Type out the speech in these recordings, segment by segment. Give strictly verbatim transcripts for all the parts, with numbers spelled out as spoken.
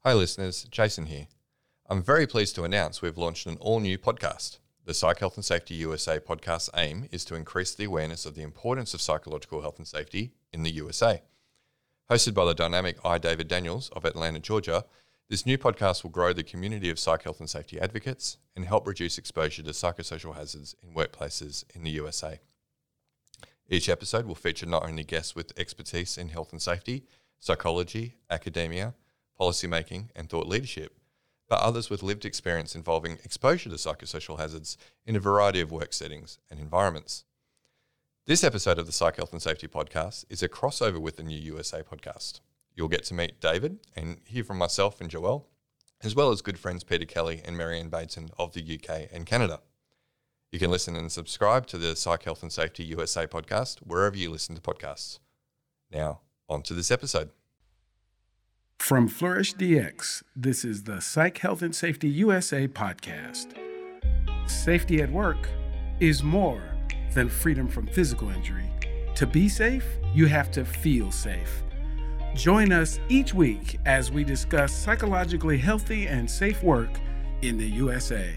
Hi listeners, Jason here. I'm very pleased to announce we've launched an all-new podcast. The Psych Health and Safety U S A podcast's aim is to increase the awareness of the importance of psychological health and safety in the U S A. Hosted by the dynamic I, David Daniels of Atlanta, Georgia, this new podcast will grow the community of psych health and safety advocates and help reduce exposure to psychosocial hazards in workplaces in the U S A. Each episode will feature not only guests with expertise in health and safety, psychology, academia, policymaking and thought leadership, but others with lived experience involving exposure to psychosocial hazards in a variety of work settings and environments. This episode of the Psych Health and Safety podcast is a crossover with the new U S A podcast. You'll get to meet David and hear from myself and Joelle, as well as good friends Peter Kelly and Marianne Bateson of the U K and Canada. You can listen and subscribe to the Psych Health and Safety U S A podcast wherever you listen to podcasts. Now, on to this episode. From Flourish D X, this is the Psych Health and Safety U S A podcast. Safety at work is more than freedom from physical injury. To be safe, you have to feel safe. Join us each week as we discuss psychologically healthy and safe work in the U S A.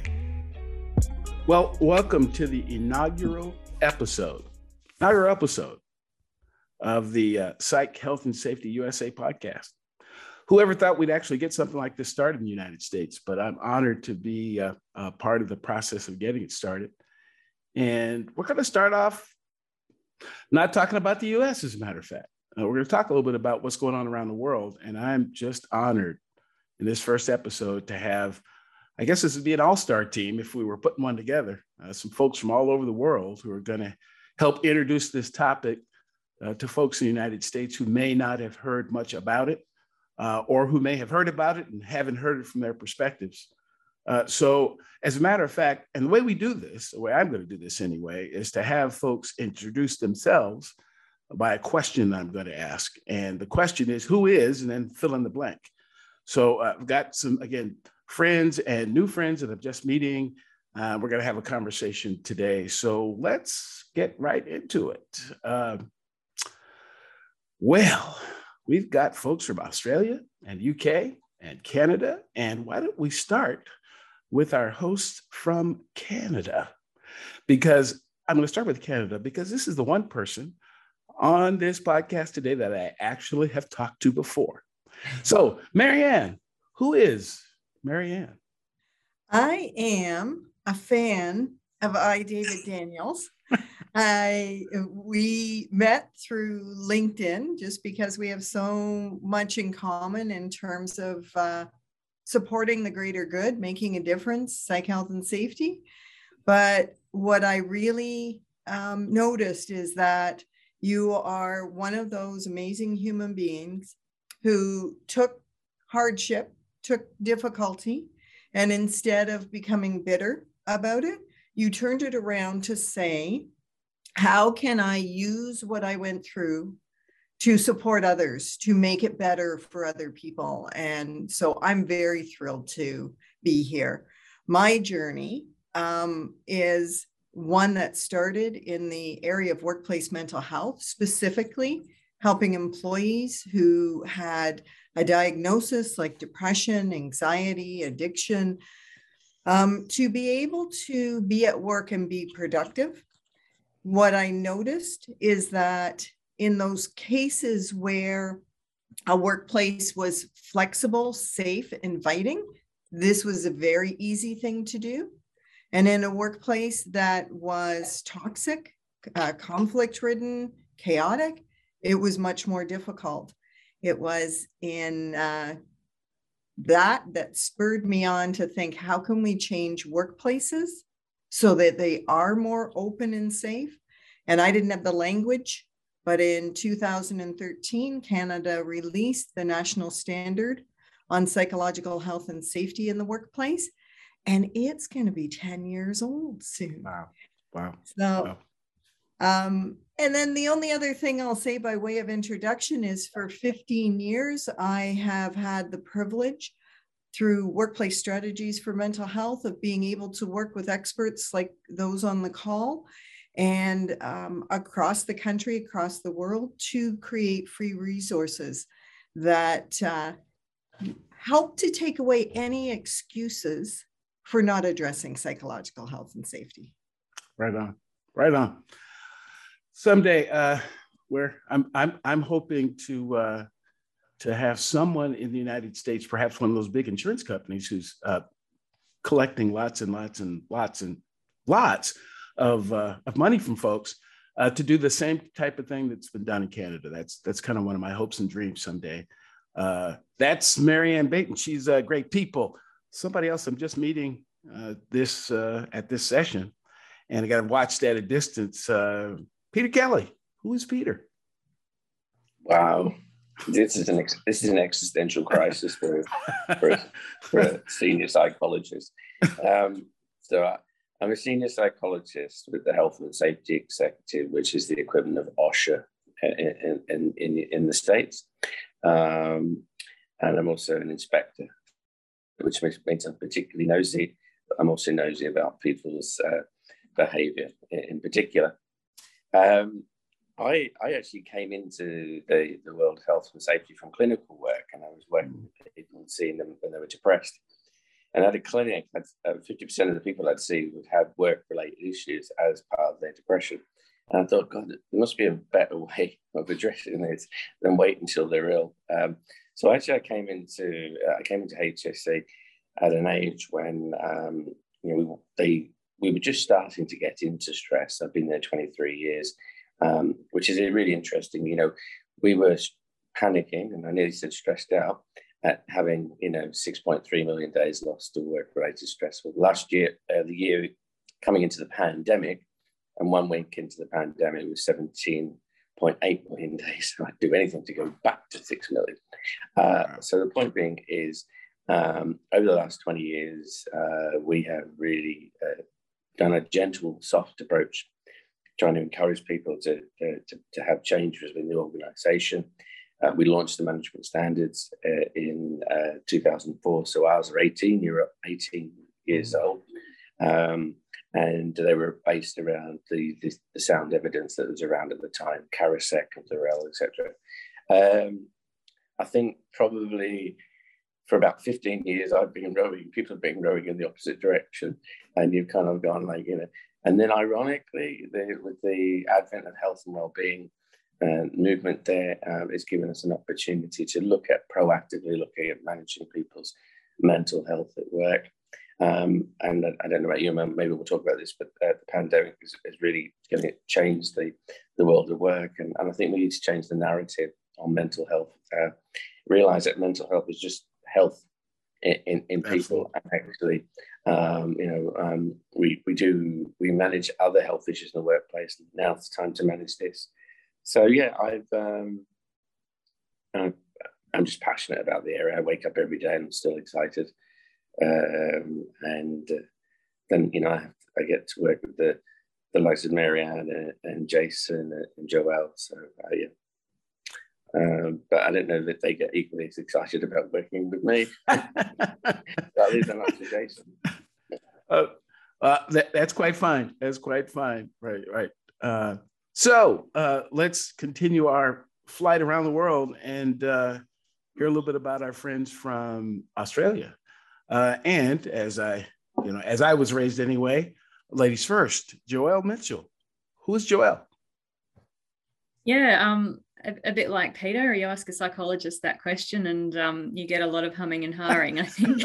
Well, welcome to the inaugural episode, inaugural episode of the uh, Psych Health and Safety U S A podcast. Whoever thought we'd actually get something like this started in the United States, but I'm honored to be a, a part of the process of getting it started. And we're going to start off not talking about the U S, as a matter of fact. Uh, we're going to talk a little bit about what's going on around the world. And I'm just honored in this first episode to have, I guess this would be an all-star team if we were putting one together, uh, some folks from all over the world who are going to help introduce this topic uh, to folks in the United States who may not have heard much about it. Uh, or who may have heard about it and haven't heard it from their perspectives. Uh, so as a matter of fact, and the way we do this, the way I'm going to do this anyway, is to have folks introduce themselves by a question I'm going to ask. And the question is, who is, and then fill in the blank. So uh, I've got some, again, friends and new friends that I'm just meeting. Uh, we're going to have a conversation today. So let's get right into it. Uh, well, We've got folks from Australia and U K and Canada. And why don't we start with our host from Canada? Because I'm going to start with Canada because this is the one person on this podcast today that I actually have talked to before. So, Marianne, who is Marianne? I am a fan of I, David Daniels. I we met through LinkedIn just because we have so much in common in terms of uh, supporting the greater good, making a difference, psych health and safety. But what I really um, noticed is that you are one of those amazing human beings who took hardship, took difficulty, and instead of becoming bitter about it, you turned it around to say, how can I use what I went through to support others, to make it better for other people? And so I'm very thrilled to be here. My journey um, is one that started in the area of workplace mental health, specifically helping employees who had a diagnosis like depression, anxiety, addiction, um, to be able to be at work and be productive. What I noticed is that in those cases where a workplace was flexible, safe, inviting, this was a very easy thing to do. And in a workplace that was toxic, uh, conflict-ridden, chaotic, it was much more difficult. It was in uh, that that spurred me on to think, how can we change workplaces so that they are more open and safe? And I didn't have the language, but in two thousand thirteen, Canada released the national standard on psychological health and safety in the workplace. And it's going to be ten years old soon. Wow. Wow. So, wow. Um, and then the only other thing I'll say by way of introduction is for fifteen years, I have had the privilege through workplace strategies for mental health of being able to work with experts like those on the call and um, across the country, across the world, to create free resources that uh, help to take away any excuses for not addressing psychological health and safety. Right on, right on. Someday, uh, where I'm, I'm, I'm hoping to uh, to have someone in the United States, perhaps one of those big insurance companies, who's uh, collecting lots and lots and lots and lots of uh, of money from folks uh, to do the same type of thing that's been done in Canada. That's that's kind of one of my hopes and dreams someday. Uh, that's Marianne Baton. She's a uh, great people. Somebody else I'm just meeting uh, this uh, at this session, and I got to watch at a distance. Uh, Peter Kelly. Who is Peter? Wow, this is an ex- this is an existential crisis for for, a, for a senior psychologist. Um, so I, I'm a senior psychologist with the Health and Safety Executive, which is the equivalent of OSHA in in in, in the States, um, and I'm also an inspector, which makes, makes I'm particularly nosy. But I'm also nosy about people's uh, behaviour in, in particular. Um, I, I actually came into the, the world of health and safety from clinical work, and I was working with people and seeing them when they were depressed. And at a clinic, uh, fifty percent of the people I'd see would have work-related issues as part of their depression. And I thought, God, there must be a better way of addressing this than wait until they're ill. Um, so actually, I came into uh, I came into H S C at an age when um, you know we they we were just starting to get into stress. I've been there twenty-three years. Um, which is really interesting. You know, we were panicking, and I nearly said stressed out, at having, you know, six point three million days lost to work-related stress. Well, last year, uh, the year coming into the pandemic, and one week into the pandemic was seventeen point eight million days. I'd do anything to go back to six million. Uh, so the point being is, um, over the last twenty years, uh, we have really uh, done a gentle, soft approach, trying to encourage people to, to, to have change within the organisation. Uh, we launched the management standards uh, in uh, two thousand four, so ours are eighteen, you're eighteen years old. Um, and they were based around the, the, the sound evidence that was around at the time, Karasek and Thorell, et cetera. Um, I think probably for about fifteen years, I've been rowing, people have been rowing in the opposite direction, and you've kind of gone like, you know, and then ironically, the, with the advent of health and wellbeing uh, movement there, um, it's given us an opportunity to look at proactively looking at managing people's mental health at work. Um, and I, I don't know about you, maybe we'll talk about this, but uh, the pandemic is, is really going to change the, the world of work. And, and I think we need to change the narrative on mental health. Uh, realize that mental health is just health in, in, in people. And actually, um, you know, um, we, we do, we manage other health issues in the workplace. Now it's time to manage this. So yeah, I've, um, I'm, I'm just passionate about the area. I wake up every day and I'm still excited. Um, and uh, then, you know, I, have to, I get to work with the, the likes of Marianne and, and Jason and Joelle. So uh, yeah. Um, but I don't know that they get equally as excited about working with me. At least I'm not to Jason. Uh, uh, that, that's quite fine. That's quite fine. Right, right. Uh, so uh, let's continue our flight around the world and uh, hear a little bit about our friends from Australia. Uh, and as I, you know, as I was raised anyway, ladies first. Joelle Mitchell. Who is Joelle? Yeah. Um. A, a bit like Peter, you ask a psychologist that question and um, you get a lot of humming and hawing, I think.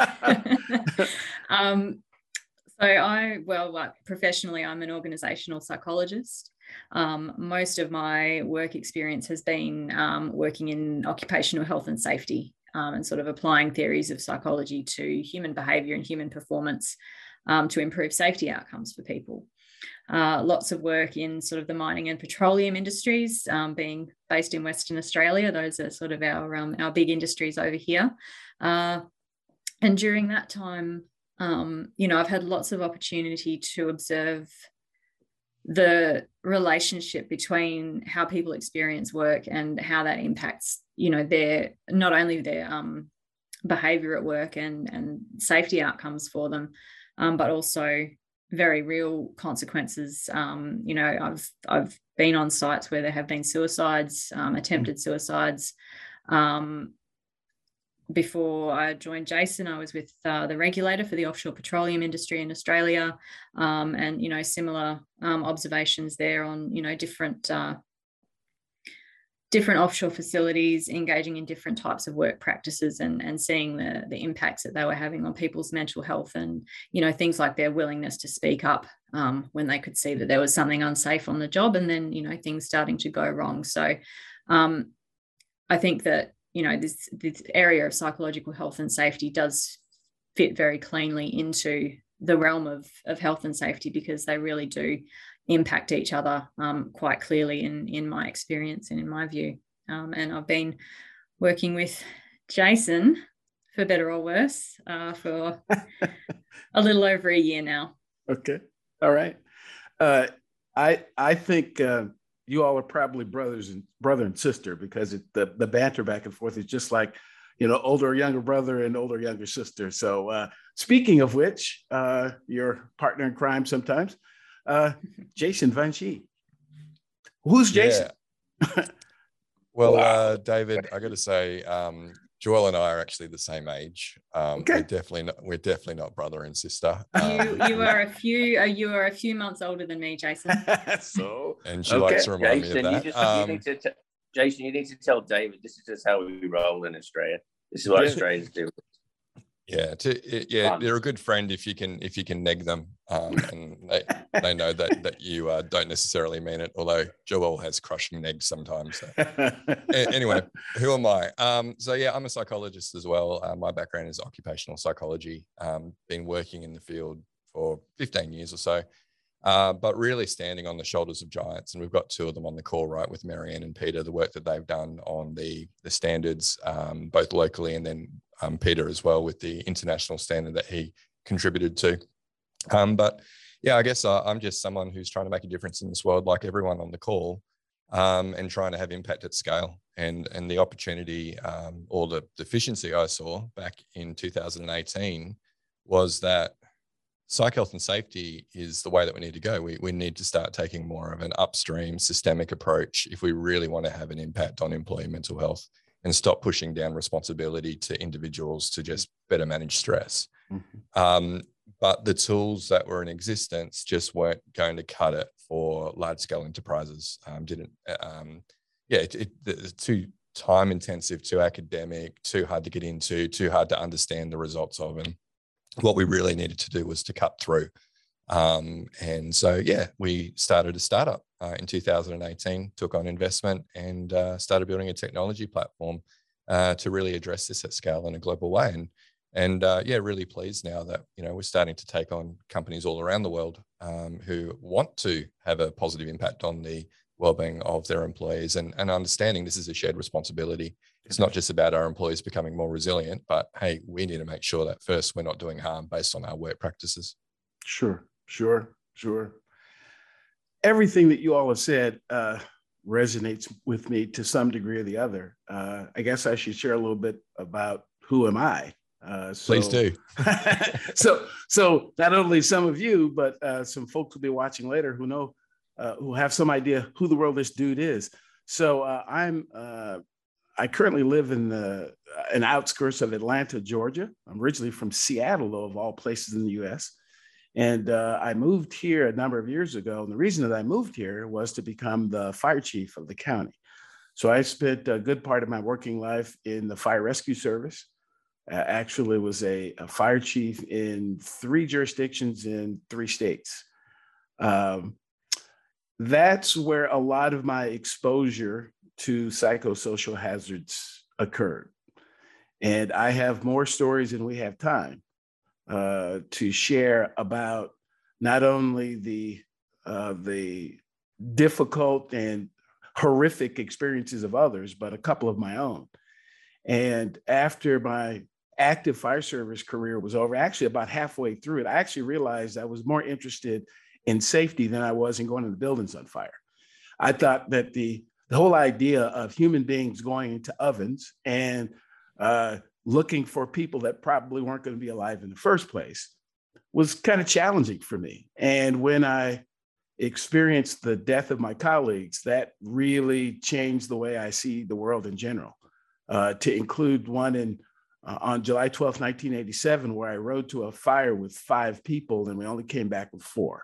um, so I, well, like professionally, I'm an organisational psychologist. Um, most of my work experience has been um, working in occupational health and safety um, and sort of applying theories of psychology to human behaviour and human performance um, to improve safety outcomes for people. Uh, lots of work in sort of the mining and petroleum industries, um, being based in Western Australia. Those are sort of our, um, our big industries over here. Uh, and during that time, um, you know, I've had lots of opportunity to observe the relationship between how people experience work and how that impacts, you know, their, not only their um, behaviour at work and, and safety outcomes for them, um, but also very real consequences. Um, you know, I've I've been on sites where there have been suicides, um, attempted suicides, um, before I joined Jason, I was with uh, the regulator for the offshore petroleum industry in Australia, um, and, you know, similar um, observations there on, you know, different uh, different offshore facilities engaging in different types of work practices, and, and seeing the, the impacts that they were having on people's mental health, and, you know, things like their willingness to speak up um, when they could see that there was something unsafe on the job, and then, you know, things starting to go wrong. So um, I think that, you know, this, this area of psychological health and safety does fit very cleanly into the realm of, of health and safety, because they really do impact each other um, quite clearly in, in my experience and in my view. Um, and I've been working with Jason, for better or worse, uh, for a little over a year now. Okay. All right. Uh, I I think uh, you all are probably brothers and brother and sister, because it, the, the banter back and forth is just like, you know, older or younger brother and older or younger sister. So uh, speaking of which, uh, your partner in crime sometimes, uh, Jason Vanchi. Who's Jason? Yeah. Well, Wow. uh, David, I got to say, um, Joel and I are actually the same age. Um, Okay. We're definitely not. We're definitely not brother and sister. You Um, you are a few uh, you are a few months older than me, Jason. So, and she okay. likes to remind Jason, me you of just that. you Um, need to t- Jason, you need to tell David this is just how we roll in Australia. This is what Yeah. Australians do. Yeah, to, it, yeah, Fun. they're a good friend if you can if you can neg them, um, and they they know that that you uh, don't necessarily mean it. Although Joel has crushing negs sometimes. So. A- anyway, who am I? Um, so yeah, I'm a psychologist as well. Uh, my background is occupational psychology. Um, been working in the field for fifteen years or so, uh, but really standing on the shoulders of giants. And we've got two of them on the call, right, with Marianne and Peter. The work that they've done on the the standards, um, both locally and then. Um, Peter as well with the international standard that he contributed to. Um, but yeah, I guess uh, I'm just someone who's trying to make a difference in this world, like everyone on the call, um, and trying to have impact at scale. And, and the opportunity um, or the deficiency I saw back in two thousand eighteen was that psych health and safety is the way that we need to go. We, we need to start taking more of an upstream systemic approach if we really want to have an impact on employee mental health, and stop pushing down responsibility to individuals to just better manage stress. Mm-hmm. Um, but the tools that were in existence just weren't going to cut it for large-scale enterprises. Um, didn't, um, yeah, it, it, it's too time-intensive, too academic, too hard to get into, too hard to understand the results of. And what we really needed to do was to cut through. Um, and so, yeah, we started a startup uh, in two thousand eighteen, took on investment and uh, started building a technology platform uh, to really address this at scale in a global way. And, and uh, yeah, really pleased now that, you know, we're starting to take on companies all around the world um, who want to have a positive impact on the well-being of their employees, and, and understanding this is a shared responsibility. It's not just about our employees becoming more resilient, but hey, we need to make sure that first we're not doing harm based on our work practices. Sure. Sure, sure. Everything that you all have said uh, resonates with me to some degree or the other. Uh, I guess I should share a little bit about who am I. Uh, so, Please do. so, so not only some of you, but uh, some folks will be watching later who know, uh, who have some idea who the world this dude is. So uh, I'm, uh, I currently live in the in outskirts of Atlanta, Georgia. I'm originally from Seattle, though, of all places in the U S. And uh, I moved here a number of years ago. And the reason that I moved here was to become the fire chief of the county. So I spent a good part of my working life in the fire rescue service. Uh, actually was a, a fire chief in three jurisdictions in three states. Um, that's where a lot of my exposure to psychosocial hazards occurred. And I have more stories than we have time Uh, to share about not only the uh, the difficult and horrific experiences of others, but a couple of my own. And after my active fire service career was over, actually about halfway through it, I actually realized I was more interested in safety than I was in going to the buildings on fire. I thought that the, the whole idea of human beings going into ovens and uh, looking for people that probably weren't going to be alive in the first place was kind of challenging for me. And when I experienced the death of my colleagues, that really changed the way I see the world in general, uh, to include one in uh, on July twelfth, nineteen eighty-seven, where I rode to a fire with five people and we only came back with four.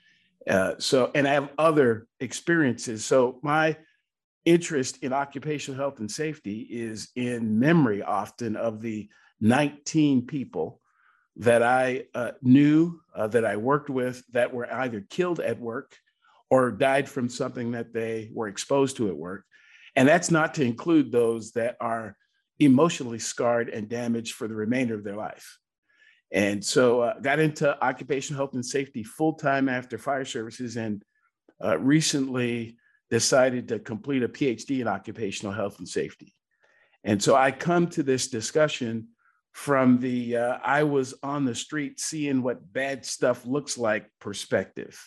Uh, so, and I have other experiences. So my interest in occupational health and safety is in memory often of the nineteen people that I uh, knew, uh, that I worked with, that were either killed at work or died from something that they were exposed to at work. And that's not to include those that are emotionally scarred and damaged for the remainder of their life. And so I uh, got into occupational health and safety full-time after fire services, and uh, recently decided to complete a P H D in occupational health and safety. And so I come to this discussion from the uh, I was on the street seeing what bad stuff looks like perspective.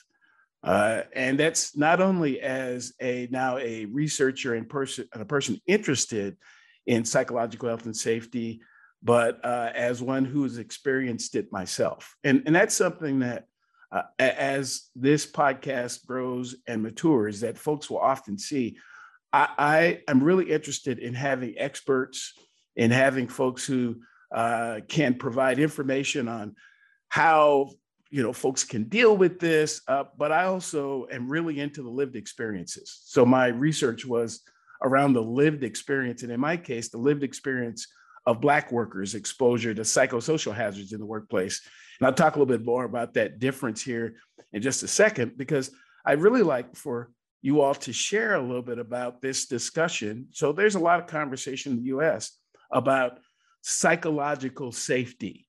Uh, and that's not only as a now a researcher and person, a person interested in psychological health and safety, but uh, as one who has experienced it myself. And, and that's something that uh, as this podcast grows and matures, that folks will often see. I, I am really interested in having experts, in having folks who uh, can provide information on how, you know, folks can deal with this, uh, but I also am really into the lived experiences. So my research was around the lived experience, and in my case, the lived experience of Black workers' exposure to psychosocial hazards in the workplace. And I'll talk a little bit more about that difference here in just a second, because I'd really like for you all to share a little bit about this discussion. So there's a lot of conversation in the U S about psychological safety.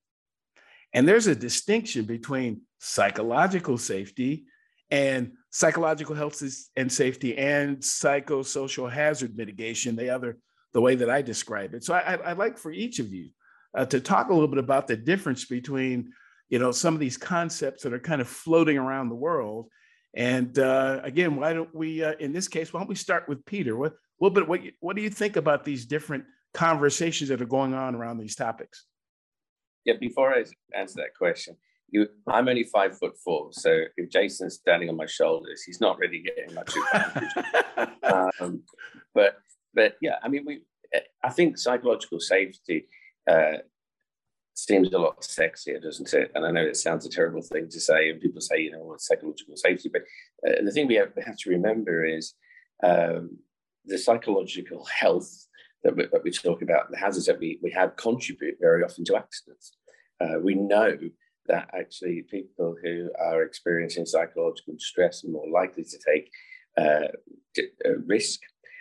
And there's a distinction between psychological safety and psychological health and safety and psychosocial hazard mitigation, the other, the way that I describe it. So I, I'd like for each of you uh, to talk a little bit about the difference between, you know, some of these concepts that are kind of floating around the world. And uh, again, why don't we, uh, in this case, why don't we start with Peter? What, what, what, what do you think about these different conversations that are going on around these topics? Yeah, before I answer that question, you, I'm only five foot four, so if Jason's standing on my shoulders, he's not really getting much advantage. um, but, but yeah, I mean, we. I think psychological safety uh, seems a lot sexier, doesn't it? And I know it sounds a terrible thing to say, and people say, you know, what's psychological safety? But uh, the thing we have, we have to remember is um, the psychological health that we, that we talk about, the hazards that we, we have contribute very often to accidents. Uh, we know that actually people who are experiencing psychological distress are more likely to take uh, a risk.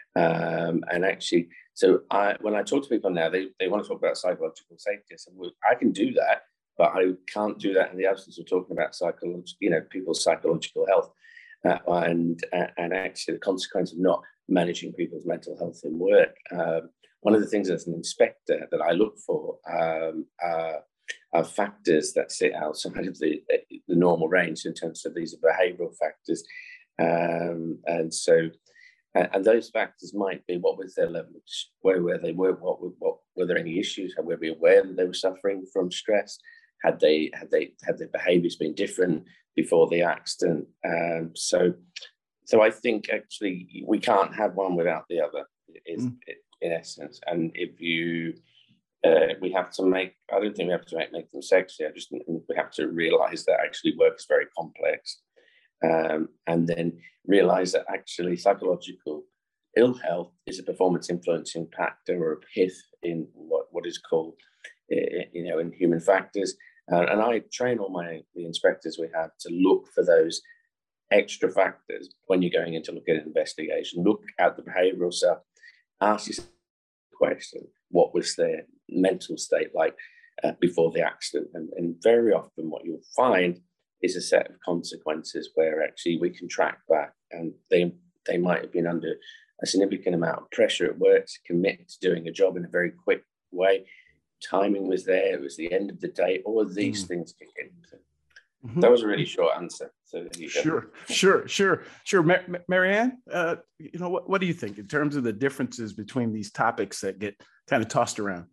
Um, and actually, so I, when I talk to people now, they, they want to talk about psychological safety. So well, I can do that, but I can't do that in the absence of talking about psychological, you know, people's psychological health uh, and, and actually the consequence of not managing people's mental health in work. Um, one of the things as an inspector that I look for um, uh, are factors that sit outside of the, the normal range in terms of these behavioural factors. Um, and so, and, and those factors might be what was their level of, where were they, were, what, what were there any issues? Were we aware that they were suffering from stress? Had they, had they, had their behaviours been different before the accident? Um, so, so I think actually we can't have one without the other, is, mm. in essence. And if you, uh, we have to make, I don't think we have to make, make them sexy. I just think we have to realize that actually work is very complex. Um, and then realize that actually psychological ill health is a performance influencing factor or a pith in what, what is called, uh, you know, in human factors. Uh, and I train all my, the inspectors we have to look for those extra factors when you're going in to look at an investigation. Look at the behavioral stuff, ask yourself the question, what was their mental state like uh, before the accident? And, and very often what you'll find is a set of consequences where actually we can track back, and they they might have been under a significant amount of pressure at work to commit to doing a job in a very quick way. Timing was there, it was the end of the day, all of these mm. things kick in. So mm-hmm. That was a really short answer. So there you go. Sure, sure, sure, sure. Mar- Marianne, uh, you know, what, what do you think in terms of the differences between these topics that get kind of tossed around?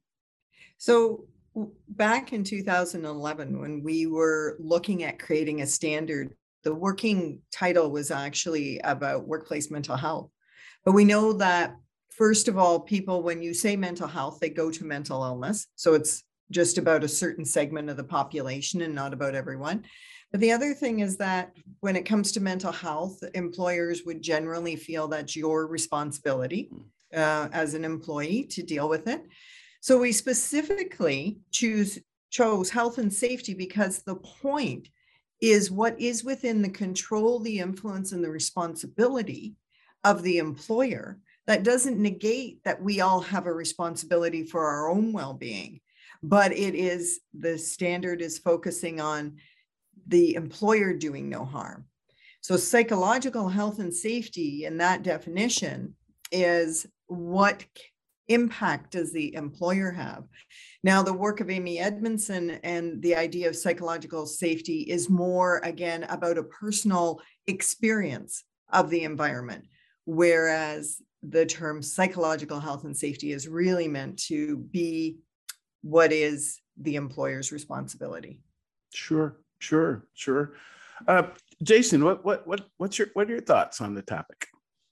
So back in two thousand eleven, when we were looking at creating a standard, the working title was actually about workplace mental health. But we know that first of all, people, when you say mental health, they go to mental illness. So it's just about a certain segment of the population and not about everyone. But the other thing is that when it comes to mental health, employers would generally feel that's your responsibility uh, as an employee to deal with it. So we specifically choose chose health and safety because the point is what is within the control, the influence, and the responsibility of the employer. That doesn't negate that we all have a responsibility for our own well-being, but it is, the standard is focusing on the employer doing no harm. So psychological health and safety in that definition is what impact does the employer have? Now, the work of Amy Edmondson and the idea of psychological safety is more, again, about a personal experience of the environment, whereas the term psychological health and safety is really meant to be what is the employer's responsibility. Sure, sure, sure. Uh, Jason, what what what what's your what are your thoughts on the topic?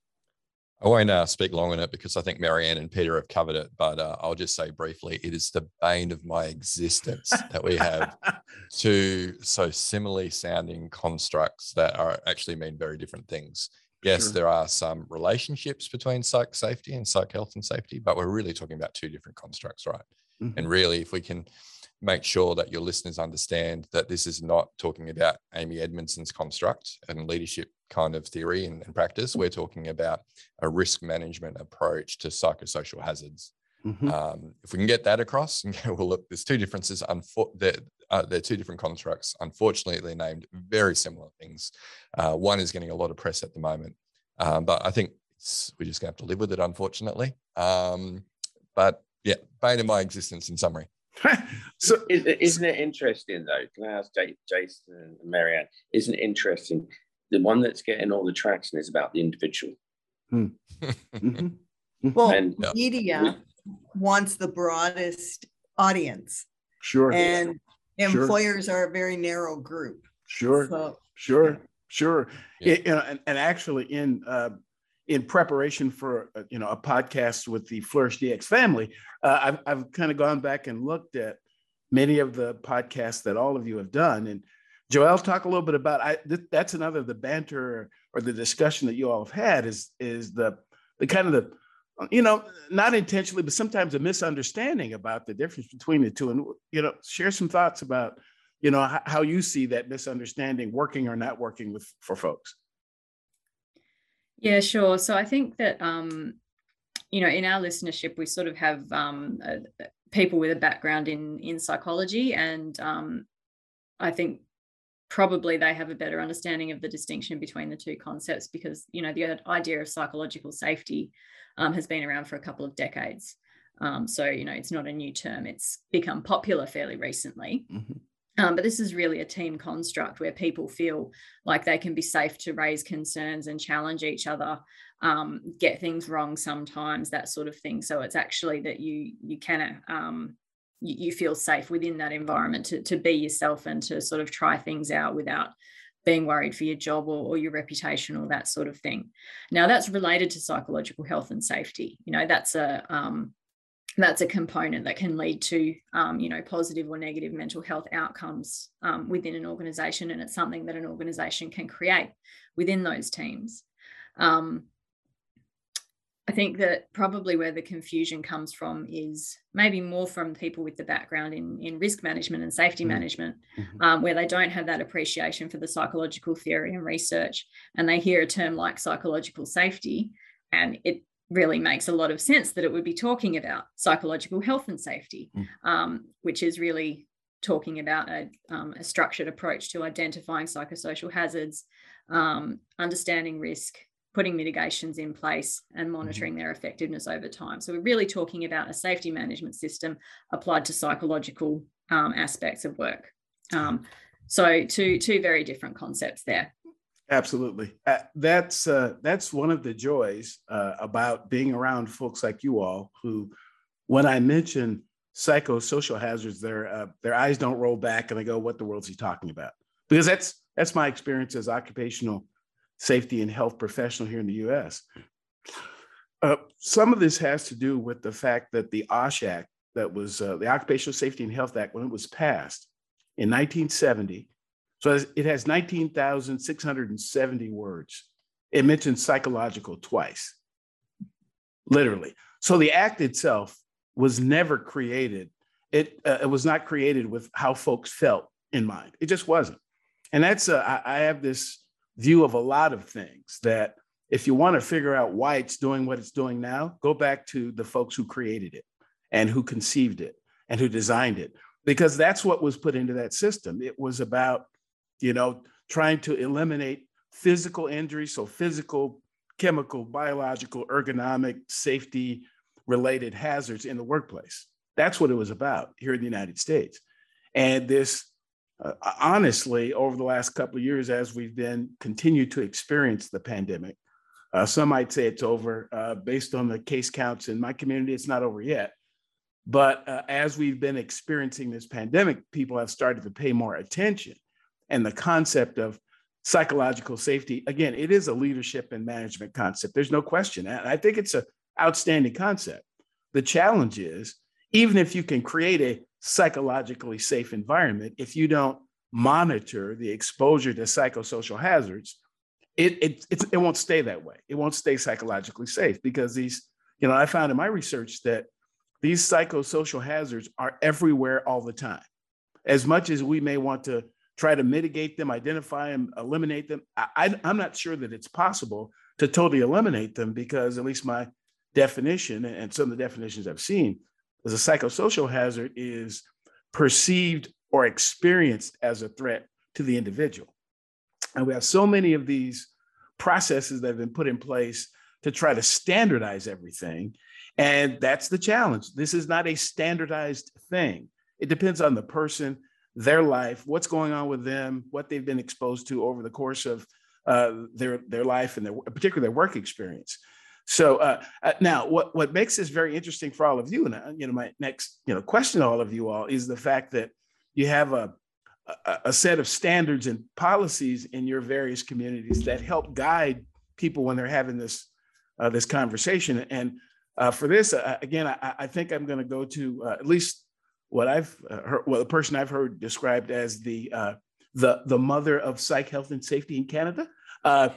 I won't uh, speak long on it because I think Marianne and Peter have covered it, but uh, I'll just say briefly, it is the bane of my existence that we have two so similarly sounding constructs that are actually mean very different things. Yes, sure. There are some relationships between psych safety and psych health and safety, but we're really talking about two different constructs, right? Mm-hmm. And really, if we can make sure that your listeners understand that this is not talking about Amy Edmondson's construct and leadership kind of theory and, and practice. We're talking about a risk management approach to psychosocial hazards. Mm-hmm. Um, if we can get that across, and go, well, look, there's two differences. Unfo- they're, uh, they're two different constructs. Unfortunately, they're named very similar things. Uh, one is getting a lot of press at the moment, um, but I think it's, we're just going to have to live with it, unfortunately. Um, but yeah, bane of my existence in summary. So, isn't it interesting though? Can I ask Jason and Marianne? Isn't it interesting? The one that's getting all the traction is about the individual. Hmm. Mm-hmm. Well, and, media wants the broadest audience. Sure. And sure. employers are a very narrow group. Sure. So, sure. Sure. Yeah. It, you know, and, and actually, in uh, in preparation for uh, you know a podcast with the Flourish D X family, uh, I've I've kind of gone back and looked at many of the podcasts that all of you have done. And Joelle, talk a little bit about I. Th- that's another the banter or the discussion that you all have had is is the the kind of the you know not intentionally but sometimes a misunderstanding about the difference between the two. And you know share some thoughts about you know h- how you see that misunderstanding working or not working with for folks. Yeah, sure. So I think that, um, you know, in our listenership, we sort of have um, uh, people with a background in in psychology, and um, I think probably they have a better understanding of the distinction between the two concepts because, you know, the idea of psychological safety um, has been around for a couple of decades. Um, so, you know, it's not a new term. It's become popular fairly recently. Mm-hmm. Um, but this is really a team construct where people feel like they can be safe to raise concerns and challenge each other, um, get things wrong sometimes, that sort of thing. So it's actually that you you can um, you, you feel safe within that environment to, to be yourself and to sort of try things out without being worried for your job or, or your reputation or that sort of thing. Now that's related to psychological health and safety. You know, that's a um, that's a component that can lead to, um, you know, positive or negative mental health outcomes um, within an organisation, and it's something that an organisation can create within those teams. Um, I think that probably where the confusion comes from is maybe more from people with the background in, in risk management and safety mm-hmm. management, um, where they don't have that appreciation for the psychological theory and research, and they hear a term like psychological safety, and it really makes a lot of sense that it would be talking about psychological health and safety, mm. um, which is really talking about a, um, a structured approach to identifying psychosocial hazards, um, understanding risk, putting mitigations in place and monitoring mm-hmm. their effectiveness over time. So we're really talking about a safety management system applied to psychological um, aspects of work. Um, so two, two very different concepts there. Absolutely. Uh, that's uh, that's one of the joys uh, about being around folks like you all who, when I mention psychosocial hazards, their uh, their eyes don't roll back and they go, what the world's he talking about? Because that's that's my experience as occupational safety and health professional here in the U S. Uh, some of this has to do with the fact that the OSH Act, that was uh, the Occupational Safety and Health Act, when it was passed in nineteen seventy, so it has nineteen thousand six hundred seventy words. It mentions psychological twice, literally. So the act itself was never created. It, uh, it was not created with how folks felt in mind. It just wasn't. And that's, uh, I, I have this view of a lot of things that if you want to figure out why it's doing what it's doing now, go back to the folks who created it and who conceived it and who designed it, because that's what was put into that system. It was about, you know, trying to eliminate physical injuries, so physical, chemical, biological, ergonomic, safety related hazards in the workplace. That's what it was about here in the United States. And this, uh, honestly, over the last couple of years, as we've been continued to experience the pandemic, uh, some might say it's over. Uh, based on the case counts in my community, it's not over yet. But uh, as we've been experiencing this pandemic, people have started to pay more attention. And the concept of psychological safety, again, it is a leadership and management concept. There's no question. And I think it's an outstanding concept. The challenge is, even if you can create a psychologically safe environment, if you don't monitor the exposure to psychosocial hazards, it, it, it, it won't stay that way. It won't stay psychologically safe, because these, you know, I found in my research that these psychosocial hazards are everywhere all the time. As much as we may want to try to mitigate them, identify them, eliminate them, I, I, I'm not sure that it's possible to totally eliminate them, because at least my definition and some of the definitions I've seen is a psychosocial hazard is perceived or experienced as a threat to the individual. And we have so many of these processes that have been put in place to try to standardize everything. And that's the challenge. This is not a standardized thing. It depends on the person, their life, what's going on with them, what they've been exposed to over the course of uh, their, their life and their, particularly their work experience. So uh, uh, now, what, what makes this very interesting for all of you, and uh, you know, my next you know question to all of you all is the fact that you have a, a, a set of standards and policies in your various communities that help guide people when they're having this uh, this conversation. And uh, for this, uh, again, I, I think I'm going to go to uh, at least what I've uh, heard, well, the person I've heard described as the uh, the the mother of psych health and safety in Canada. Uh,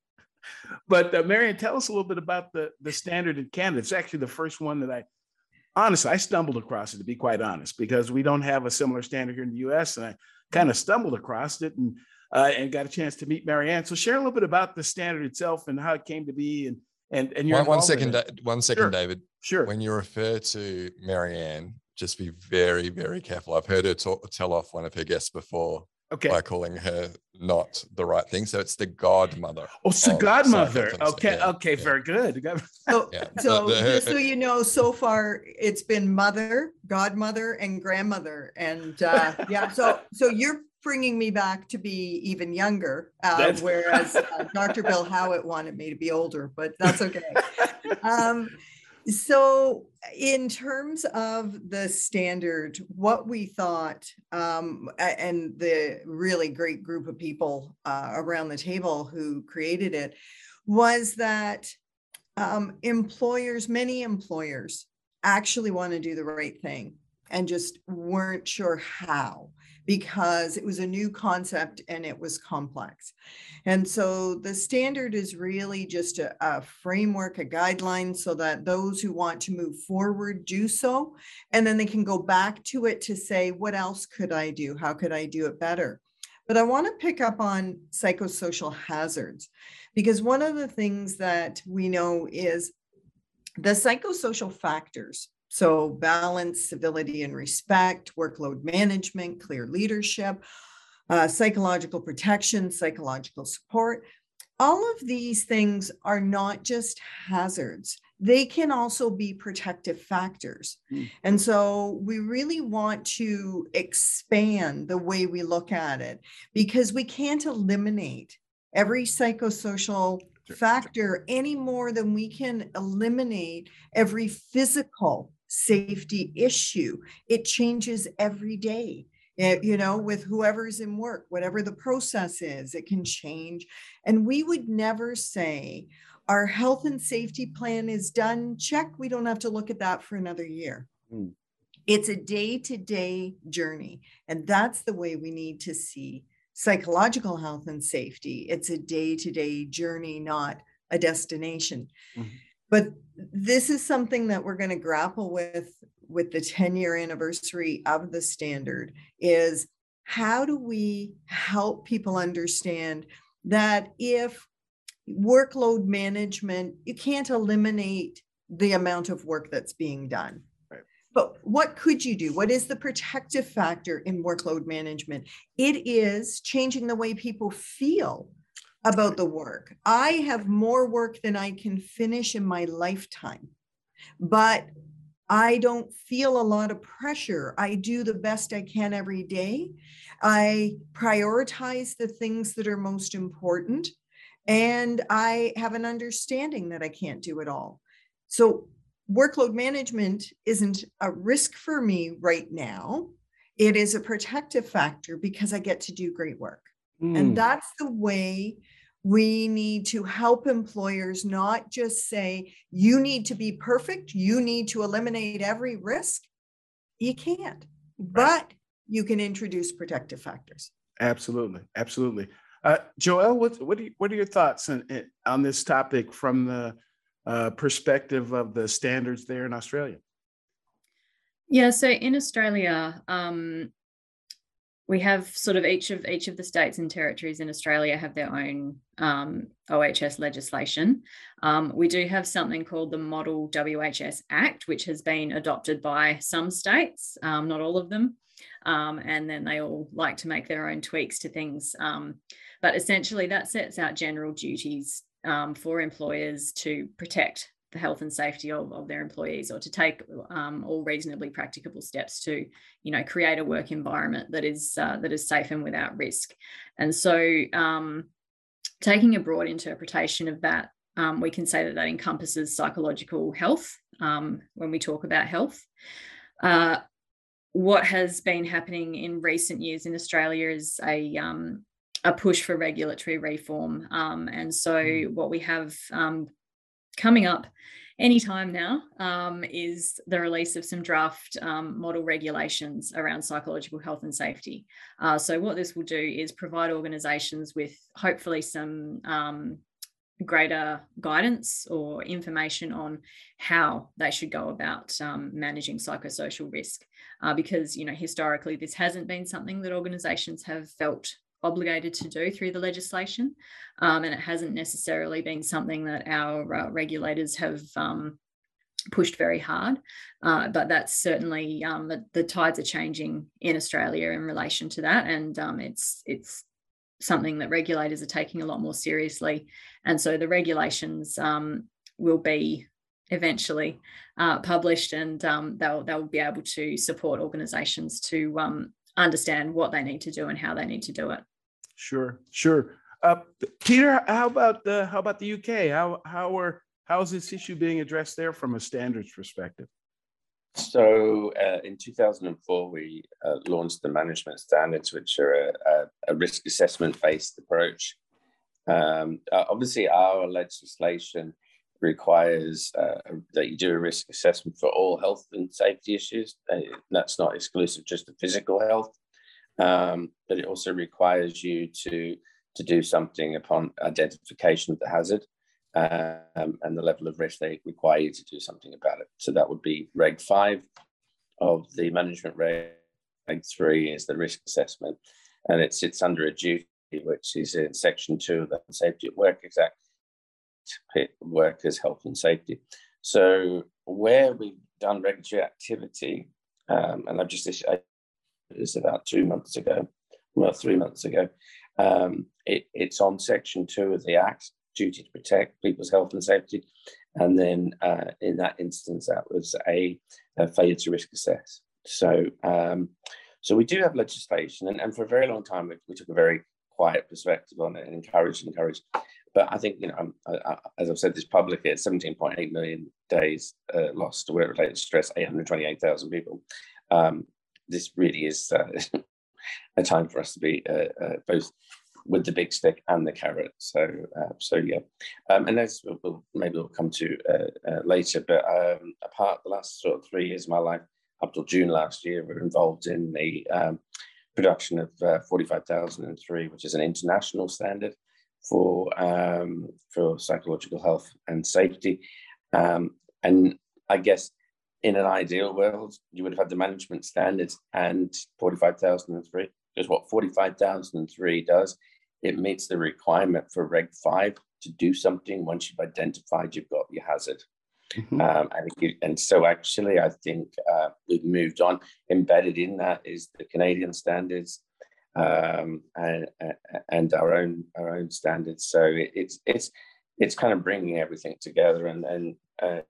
But uh, Marianne, tell us a little bit about the, the standard in Canada. It's actually the first one that I, honestly, I stumbled across it, to be quite honest, because we don't have a similar standard here in the U S. And I kind of stumbled across it and uh, and got a chance to meet Marianne. So share a little bit about the standard itself and how it came to be. And and and your one, one second, da- one second, sure. David. Sure. When you refer to Marianne, just be very, very careful. I've heard her talk, tell off one of her guests before. Okay. By calling her not the right thing. So it's the godmother. Oh, it's the godmother. Okay. Yeah, okay. Yeah. Very good. So, Yeah. so The- the- just so you know, so far it's been mother, godmother, and grandmother, and uh, yeah. So, so you're bringing me back to be even younger, uh, whereas uh, Doctor Bill Howitt wanted me to be older, but that's okay. Um, So in terms of the standard, what we thought, um, and the really great group of people uh, around the table who created it, was that um, employers, many employers actually want to do the right thing and just weren't sure how, because it was a new concept and it was complex. And so the standard is really just a, a framework, a guideline, so that those who want to move forward do so. And then they can go back to it to say, what else could I do? How could I do it better? But I want to pick up on psychosocial hazards, because one of the things that we know is the psychosocial factors. So balance, civility and respect, workload management, clear leadership, uh, psychological protection, psychological support. All of these things are not just hazards. They can also be protective factors. Mm. And so we really want to expand the way we look at it, because we can't eliminate every psychosocial factor any more than we can eliminate every physical safety issue. It changes every day. It, you know, with whoever's in work, whatever the process is, it can change. And we would never say our health and safety plan is done, check, we don't have to look at that for another year. Mm. It's a day-to-day journey, and that's the way we need to see psychological health and safety. It's a day-to-day journey, not a destination. Mm-hmm. But this is something that we're going to grapple with with the ten-year anniversary of the standard, is how do we help people understand that if workload management, you can't eliminate the amount of work that's being done. Right. But what could you do? What is the protective factor in workload management? It is changing the way people feel about the work. I have more work than I can finish in my lifetime, but I don't feel a lot of pressure. I do the best I can every day. I prioritize the things that are most important, and I have an understanding that I can't do it all. So workload management isn't a risk for me right now. It is a protective factor because I get to do great work. Mm. And that's the way we need to help employers, not just say, you need to be perfect, you need to eliminate every risk. You can't, right. But you can introduce protective factors. Absolutely, absolutely. Uh, Joelle, what, what, are you, what are your thoughts on, on this topic from the uh, perspective of the standards there in Australia? Yeah, so in Australia, um, we have sort of each of each of the states and territories in Australia have their own um, O H S legislation. Um, we do have something called the Model W H S Act, which has been adopted by some states, um, not all of them. Um, and then they all like to make their own tweaks to things. Um, but essentially that sets out general duties um, for employers to protect the health and safety of, of their employees, or to take um, all reasonably practicable steps to, you know, create a work environment that is uh, that is safe and without risk. And so um, taking a broad interpretation of that, um, we can say that that encompasses psychological health um, when we talk about health. Uh, what has been happening in recent years in Australia is a um, a push for regulatory reform. Um, and so what we have um, coming up anytime now um, is the release of some draft um, model regulations around psychological health and safety. Uh, so what this will do is provide organisations with hopefully some um, greater guidance or information on how they should go about um, managing psychosocial risk, uh, because, you know, historically this hasn't been something that organisations have felt obligated to do through the legislation, um, and it hasn't necessarily been something that our uh, regulators have um, pushed very hard, uh, but that's certainly um, the, the tides are changing in Australia in relation to that, and um, it's it's something that regulators are taking a lot more seriously. And so the regulations um, will be eventually uh, published, and um, they'll they'll be able to support organisations to um, understand what they need to do and how they need to do it. Sure, sure. Uh, Peter, how about the how about the U K? How how are how is this issue being addressed there from a standards perspective? So uh, in two thousand four, we uh, launched the management standards, which are a, a, a risk assessment-based approach. Um, uh, obviously, our legislation requires uh, that you do a risk assessment for all health and safety issues. Uh, that's not exclusive just to physical health, um, but it also requires you to, to do something upon identification of the hazard um, and the level of risk. They require you to do something about it. So that would be Reg five of the management reg. Reg three is the risk assessment, and it sits under a duty, which is in section two of the Safety at Work Act, pit workers' health and safety. So where we've done regulatory activity, um, and I've just issued this about two months ago, well, three months ago, um, it, it's on section two of the Act, duty to protect people's health and safety. And then uh, in that instance, that was a, a failure to risk assess. So, um, so we do have legislation, and, and for a very long time, we, we took a very quiet perspective on it and encouraged, encouraged. But I think, you know, I, I, as I've said this publicly, it's seventeen point eight million days uh, lost to work-related stress, eight hundred twenty-eight thousand people. Um, this really is uh, a time for us to be uh, uh, both with the big stick and the carrot. So, uh, so yeah, um, and that's we'll, we'll, maybe we'll come to uh, uh, later. But um, apart the last sort of three years of my life, up till June last year, we're involved in the um, production of uh, forty-five thousand three, which is an international standard for um, for psychological health and safety. Um, and I guess in an ideal world, you would have had the management standards and forty-five thousand three. Because what forty-five thousand three does, it meets the requirement for Reg five to do something once you've identified you've got your hazard. Mm-hmm. Um, and, it, and so actually, I think uh, we've moved on. Embedded in that is the Canadian standards um, and, and our own our own standards. So it, it's it's it's kind of bringing everything together. And, and uh,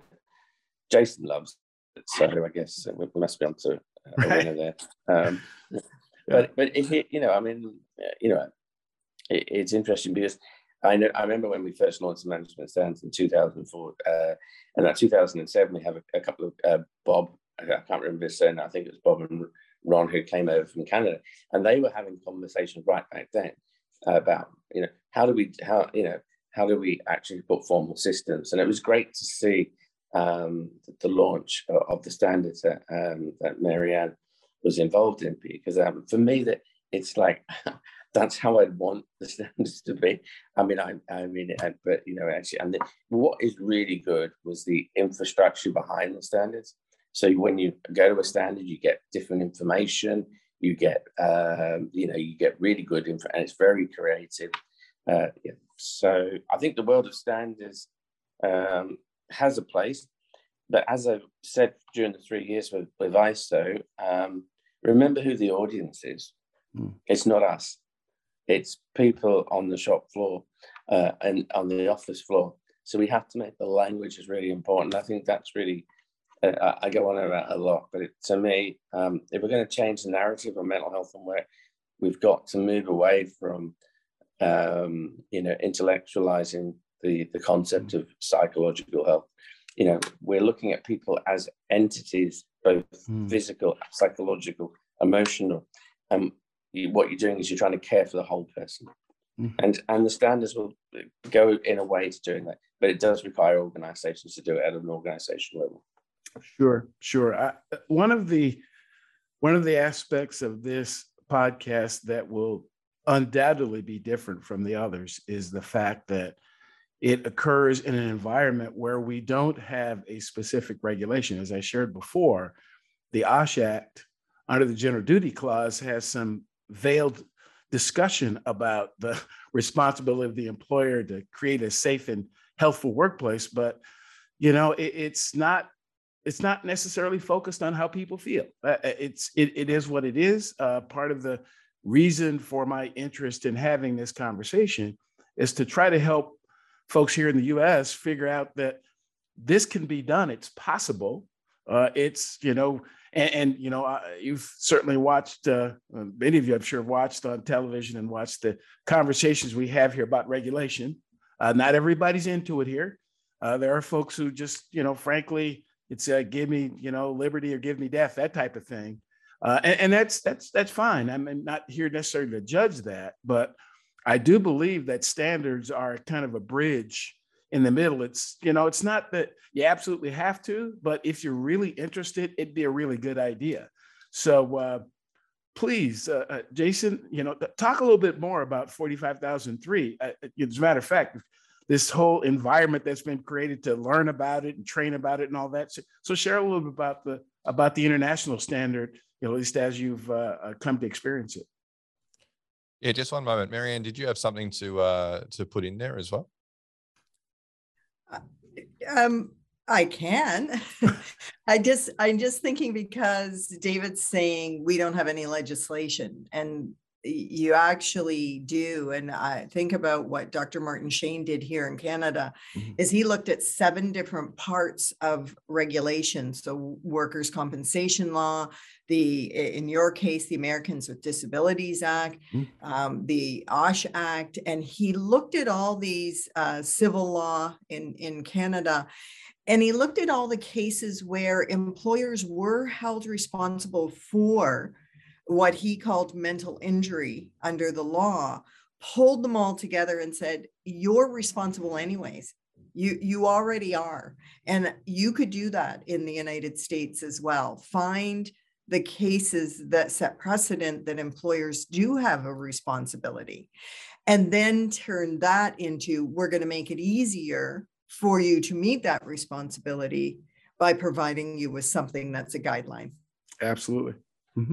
Jason loves it, so I guess we must be on to a winner there. Um, yeah. But but it, you know, I mean, you know, it, it's interesting because I know I remember when we first launched the management standards in two thousand four, uh, and at two thousand seven we have a, a couple of uh, Bob, I can't remember his surname, I think it was Bob and Ron who came over from Canada, and they were having conversations right back then about, you know, how do we how you know how do we actually put formal systems, and it was great to see um, the launch of the standards that um, that Marianne was involved in, because um, for me that it's like that's how I'd want the standards to be. I mean, I, I mean, I, but you know, actually, and the, what is really good was the infrastructure behind the standards. So when you go to a standard, you get different information, you get, um, you know, you get really good info, and it's very creative. Uh, yeah. So I think the world of standards um, has a place. But as I've said during the three years with, with I S O, um, remember who the audience is. Mm. It's not us. It's people on the shop floor uh, and on the office floor. So we have to make the language is really important. I think that's really, uh, I go on about a lot, but it, to me, um, if we're going to change the narrative of mental health and work, we've got to move away from, um, you know, intellectualizing the, the concept of psychological health. You know, we're looking at people as entities, both mm. physical, psychological, emotional. And you, what you're doing is you're trying to care for the whole person. Mm. And and the standards will go in a way to doing that. But it does require organizations to do it at an organizational level. Sure, sure. I, one of the one of the aspects of this podcast that will undoubtedly be different from the others is the fact that it occurs in an environment where we don't have a specific regulation. As I shared before, the OSH Act, under the General Duty Clause, has some veiled discussion about the responsibility of the employer to create a safe and healthful workplace. But, you know, it, it's not it's not necessarily focused on how people feel. Uh, it's it, it is what it is. Uh, part of the reason for my interest in having this conversation is to try to help folks here in the U S figure out that this can be done. It's possible. Uh, it's, you know, and, and you know, uh, you've certainly watched, uh, many of you I'm sure watched on television and watched the conversations we have here about regulation. Uh, not everybody's into it here. Uh, there are folks who just, you know, frankly, it's uh, give me, you know, liberty or give me death, that type of thing. Uh, and, and that's, that's, that's fine. I'm not here necessarily to judge that, but I do believe that standards are kind of a bridge in the middle. It's, you know, it's not that you absolutely have to, but if you're really interested, it'd be a really good idea. So uh, please, uh, uh, Jason, you know, talk a little bit more about forty-five thousand three. Uh, as a matter of fact, this whole environment that's been created to learn about it and train about it and all that. So, so share a little bit about the about the international standard, you know, at least as you've uh, come to experience it. Yeah, just one moment. Marianne, did you have something to uh, to put in there as well? Um, I can. I just, I'm just thinking because David's saying we don't have any legislation, and you actually do. And I think about what Doctor Martin Shane did here in Canada, mm-hmm. is he looked at seven different parts of regulation. So workers' compensation law, the, in your case, the Americans with Disabilities Act, mm-hmm. um, the OSH Act, and he looked at all these uh, civil law in, in Canada. And he looked at all the cases where employers were held responsible for what he called mental injury under the law, pulled them all together and said, you're responsible anyways. You, you already are. And you could do that in the United States as well. Find the cases that set precedent that employers do have a responsibility, and then turn that into, we're going to make it easier for you to meet that responsibility by providing you with something that's a guideline. Absolutely. Mm-hmm.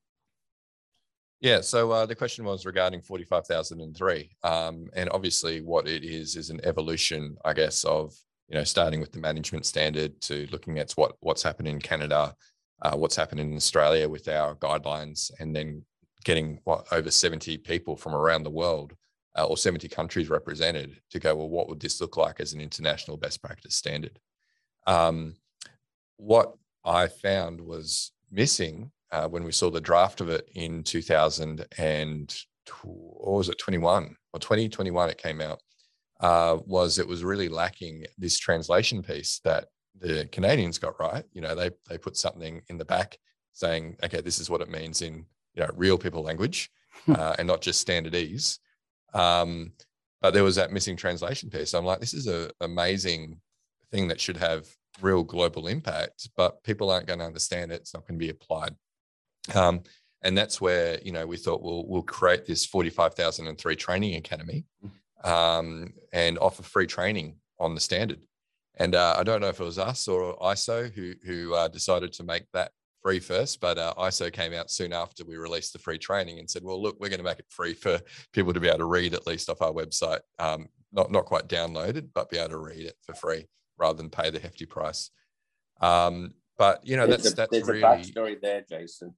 Yeah, so uh, the question was regarding forty-five thousand three. Um, and obviously what it is, is an evolution, I guess, of, you know, starting with the management standard to looking at what, what's happened in Canada, uh, what's happened in Australia with our guidelines, and then getting what, over seventy people from around the world uh, or seventy countries represented to go, well, what would this look like as an international best practice standard? Um, what I found was missing Uh, when we saw the draft of it in two thousand and or was it twenty-one or twenty twenty-one, it came out, uh, was it was really lacking this translation piece that the Canadians got right. You know, they they put something in the back saying, okay, this is what it means in, you know, real people language uh, and not just standardese. Um, but there was that missing translation piece. I'm like, this is an amazing thing that should have real global impact, but people aren't going to understand it. It's not going to be applied. Um, and that's where, you know, we thought we'll, we'll create this forty-five thousand three training academy um, and offer free training on the standard. And uh, I don't know if it was us or I S O who, who uh, decided to make that free first, but uh, I S O came out soon after we released the free training and said, well, look, we're going to make it free for people to be able to read at least off our website, um, not, not quite downloaded, but be able to read it for free rather than pay the hefty price. Um, but, you know, there's that's, a, that's there's really... a backstory there, Jason.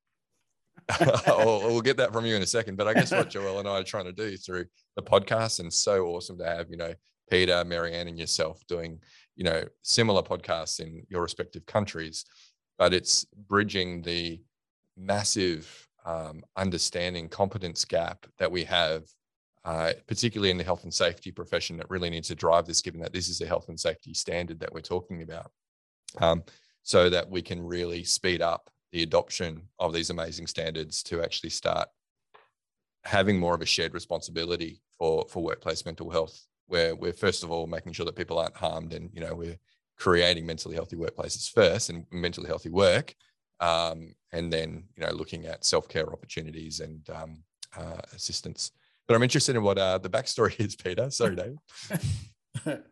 we'll, we'll get that from you in a second, but I guess what Joelle and I are trying to do through the podcast, and so awesome to have, you know, Peter, Marianne, and yourself doing, you know, similar podcasts in your respective countries, but it's bridging the massive um, understanding competence gap that we have, uh, particularly in the health and safety profession, that really needs to drive this, given that this is a health and safety standard that we're talking about, um, so that we can really speed up the adoption of these amazing standards to actually start having more of a shared responsibility for, for workplace mental health, where we're first of all making sure that people aren't harmed, and, you know, we're creating mentally healthy workplaces first and mentally healthy work. Um, and then, you know, looking at self-care opportunities and um, uh, assistance. But I'm interested in what uh, the backstory is, Peter. Sorry, David.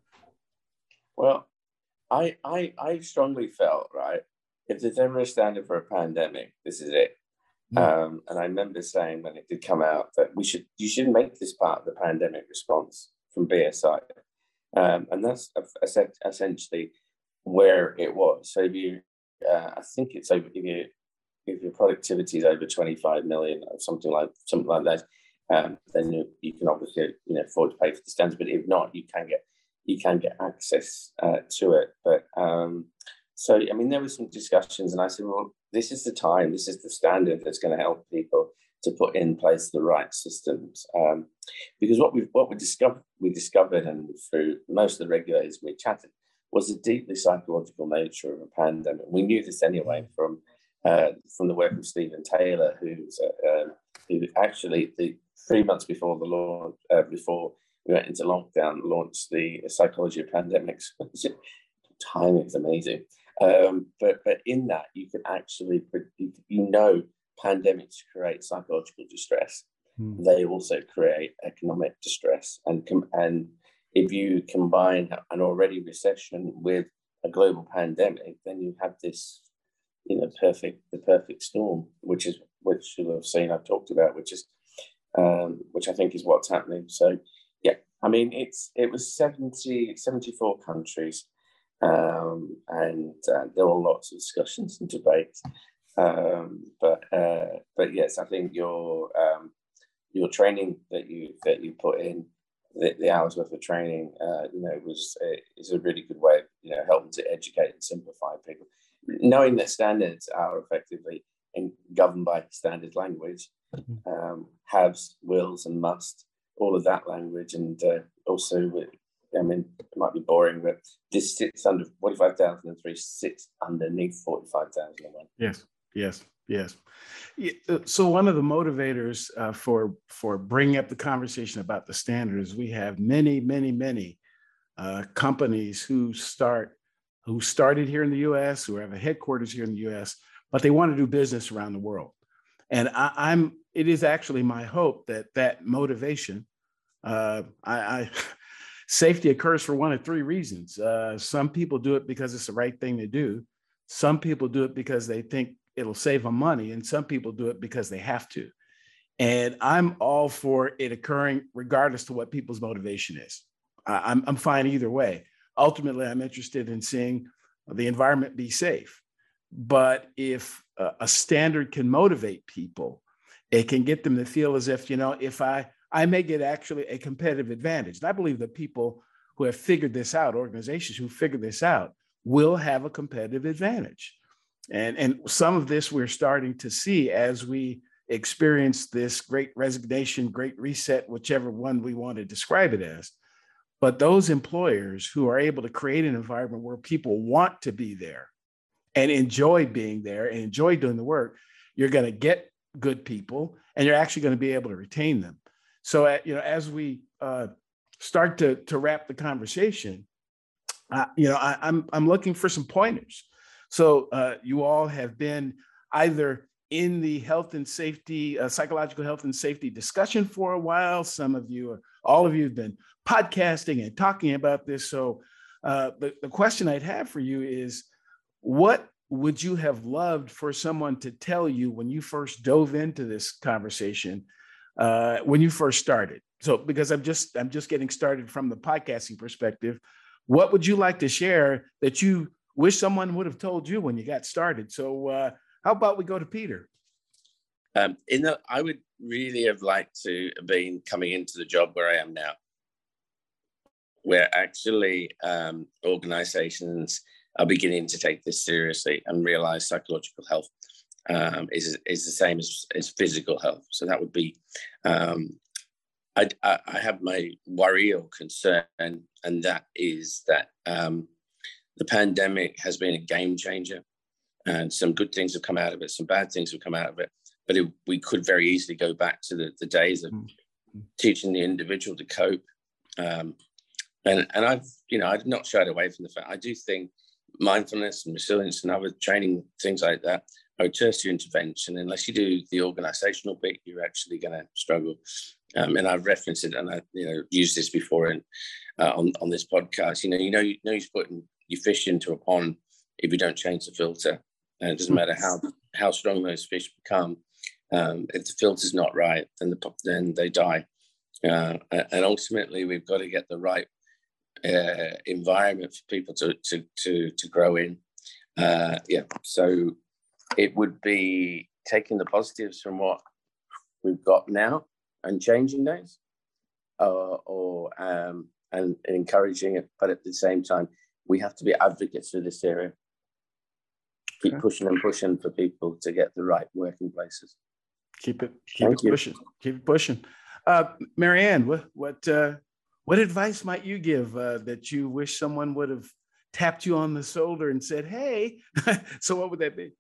Well, I, I, I strongly felt, right, if there's ever a standard for a pandemic, this is it. Mm. Um, and I remember saying when it did come out that we should, you should make this part of the pandemic response from B S I. Um, and that's essentially where it was. So if you, uh, I think it's over, if, you, if your productivity is over twenty-five million or something like something like that, um, then you, you can obviously, you know, afford to pay for the standards. But if not, you can get you can get access uh, to it. But um, so, I mean, there were some discussions, and I said, well, this is the time, this is the standard that's going to help people to put in place the right systems. Um, because what we what we discovered, we discovered, and through most of the regulators we chatted, was the deeply psychological nature of a pandemic. We knew this anyway from uh, from the work of Stephen Taylor, who's uh, who actually the three months before the launch, uh, before we went into lockdown, launched the Psychology of Pandemics. Timing is amazing. Um, but but in that, you can actually, you know, pandemics create psychological distress. Hmm. They also create economic distress. And, com- and if you combine an already recession with a global pandemic, then you have this, you know, perfect, the perfect storm, which is, which you'll have seen I've talked about, which is, um, which I think is what's happening. So, yeah, I mean, it's it was seventy, seventy-four countries. Um, and uh, there were lots of discussions and debates, um, but uh, but yes, I think your um, your training that you that you put in, the, the hours worth of training, uh, you know, was uh, is a really good way of, you know, helping to educate and simplify people, knowing that standards are effectively in, governed by standard language, um, haves, wills, and must, all of that language, and uh, also with. I mean, it might be boring, but this sits under forty-five thousand three, sits underneath forty-five thousand one. Yes, yes, Yes. So one of the motivators uh, for for bringing up the conversation about the standards, we have many, many, many uh, companies who start who started here in the U S, who have a headquarters here in the U S, but they want to do business around the world. And I, I'm. It is actually my hope that that motivation, uh, I, I safety occurs for one of three reasons. Uh, some people do it because it's the right thing to do. Some people do it because they think it'll save them money, and some people do it because they have to. And I'm all for it occurring regardless to what people's motivation is. I, I'm, I'm fine either way. Ultimately, I'm interested in seeing the environment be safe. But if uh, a standard can motivate people, it can get them to feel as if, you know, if I, I may get actually a competitive advantage. And I believe that people who have figured this out, organizations who figured this out, will have a competitive advantage. And, and some of this we're starting to see as we experience this great resignation, great reset, whichever one we want to describe it as. But those employers who are able to create an environment where people want to be there and enjoy being there and enjoy doing the work, you're going to get good people, and you're actually going to be able to retain them. So, uh, you know, as we uh, start to to wrap the conversation, uh, you know, I, I'm I'm looking for some pointers. So, uh, you all have been either in the health and safety, uh, psychological health and safety discussion for a while. Some of you, or all of you, have been podcasting and talking about this. So, uh, the the question I'd have for you is, what would you have loved for someone to tell you when you first dove into this conversation, uh, when you first started? So, because I'm just I'm just getting started from the podcasting perspective, what would you like to share that you wish someone would have told you when you got started? So, uh, how about we go to Peter? Um, in the, I would really have liked to have been coming into the job where I am now, where actually um, organizations are beginning to take this seriously and realize psychological health um, is is the same as, as physical health. So that would be, um, I, I, I have my worry or concern, and, and that is that um, the pandemic has been a game changer, and some good things have come out of it, some bad things have come out of it, but it, we could very easily go back to the, the days of mm-hmm. teaching the individual to cope. Um, and, and I've, you know, I've not shied away from the fact, I do think mindfulness and resilience and other training, things like that, are a tertiary intervention. Unless you do the organizational bit, you're actually going to struggle. Um, and I've referenced it, and I, you know, used this before in, uh, on on this podcast. You know, you know, you know, you're putting your fish into a pond if you don't change the filter, and it doesn't matter how how strong those fish become. Um, if the filter's not right, then the then they die. Uh, and ultimately, we've got to get the right Uh, environment for people to to to to grow in. Uh, yeah, so it would be taking the positives from what we've got now and changing those, uh, or um, and encouraging it. But at the same time, we have to be advocates for this area. Keep okay. pushing and pushing for people to get the right working places. Keep it keep Thank it you. pushing. Keep it pushing. Uh, Marianne, what what? Uh... What advice might you give uh, that you wish someone would have tapped you on the shoulder and said, hey? So what would that be?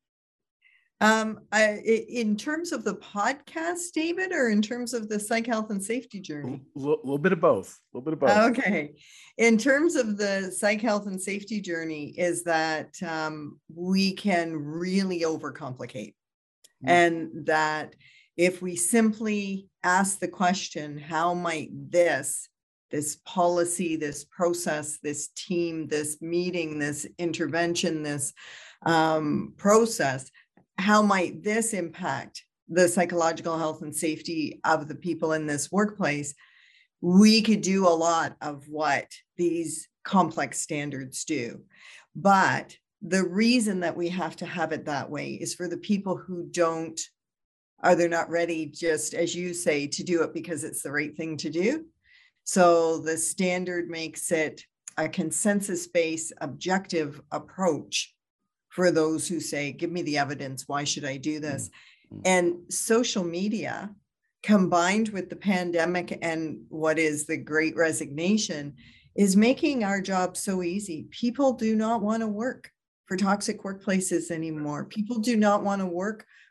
Um, I, in terms of the podcast, David, or in terms of the psych health and safety journey? A little, little bit of both. A little bit of both. Okay. In terms of the psych health and safety journey, is that um, we can really overcomplicate. Mm-hmm. And that if we simply ask the question, how might this this policy, this process, this team, this meeting, this intervention, this um, process, how might this impact the psychological health and safety of the people in this workplace? We could do a lot of what these complex standards do. But the reason that we have to have it that way is for the people who don't, are they're not ready, just as you say, to do it because it's the right thing to do. So the standard makes it a consensus-based, objective approach for those who say, give me the evidence, why should I do this? Mm-hmm. And social media, combined with the pandemic and what is the great resignation, is making our job so easy. People do not want to work for toxic workplaces anymore. People do not want to work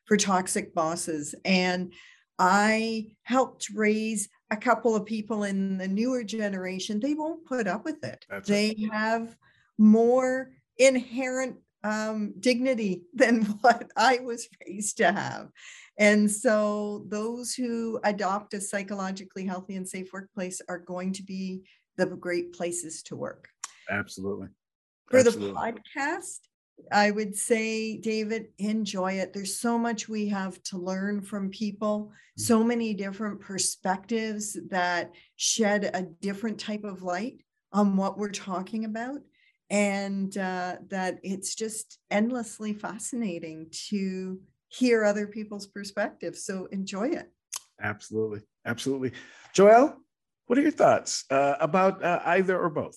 for toxic bosses. And I helped raise a couple of people in the newer generation. They won't put up with it. That's they right. have more inherent um, dignity than what I was raised to have. And so those who adopt a psychologically healthy and safe workplace are going to be the great places to work. Absolutely. For Absolutely. the podcast, I would say, David, enjoy it. There's so much we have to learn from people, so many different perspectives that shed a different type of light on what we're talking about. And uh, that it's just endlessly fascinating to hear other people's perspectives. So enjoy it. Absolutely. Absolutely. Joelle, what are your thoughts uh, about uh, either or both?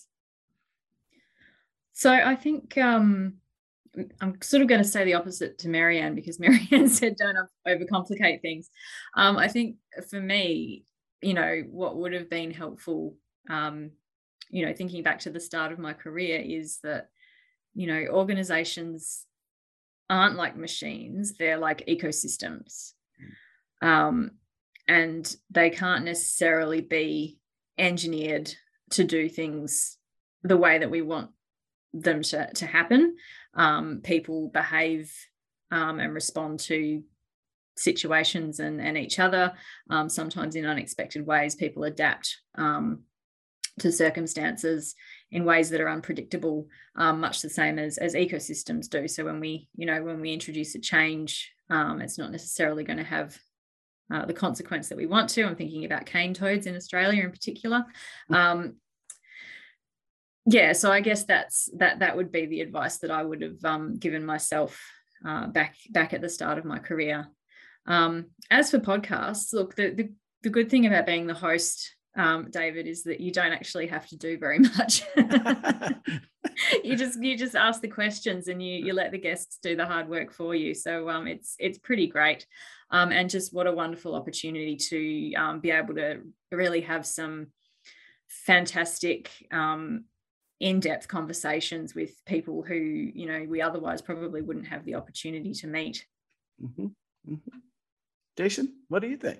So I think um, I'm sort of going to say the opposite to Marianne, because Marianne said don't overcomplicate things. Um, I think for me, you know, what would have been helpful, um, you know, thinking back to the start of my career, is that, you know, organizations aren't like machines, they're like ecosystems. Um, and they can't necessarily be engineered to do things the way that we want them to, to happen. Um, people behave um, and respond to situations and, and each other, um, sometimes in unexpected ways. People adapt um, to circumstances in ways that are unpredictable, um, much the same as, as ecosystems do. So when we, you know, when we introduce a change, um, it's not necessarily going to have uh, the consequence that we want to. I'm thinking about cane toads in Australia in particular. Um, yeah, so I guess that's that. That would be the advice that I would have um, given myself uh, back back at the start of my career. Um, as for podcasts, look, the, the the good thing about being the host, um, David, is that you don't actually have to do very much. you just you just ask the questions and you you let the guests do the hard work for you. So um, it's it's pretty great, um, and just what a wonderful opportunity to um, be able to really have some fantastic um, in-depth conversations with people who, you know, we otherwise probably wouldn't have the opportunity to meet. Mm-hmm. Mm-hmm. Jason, what do you think?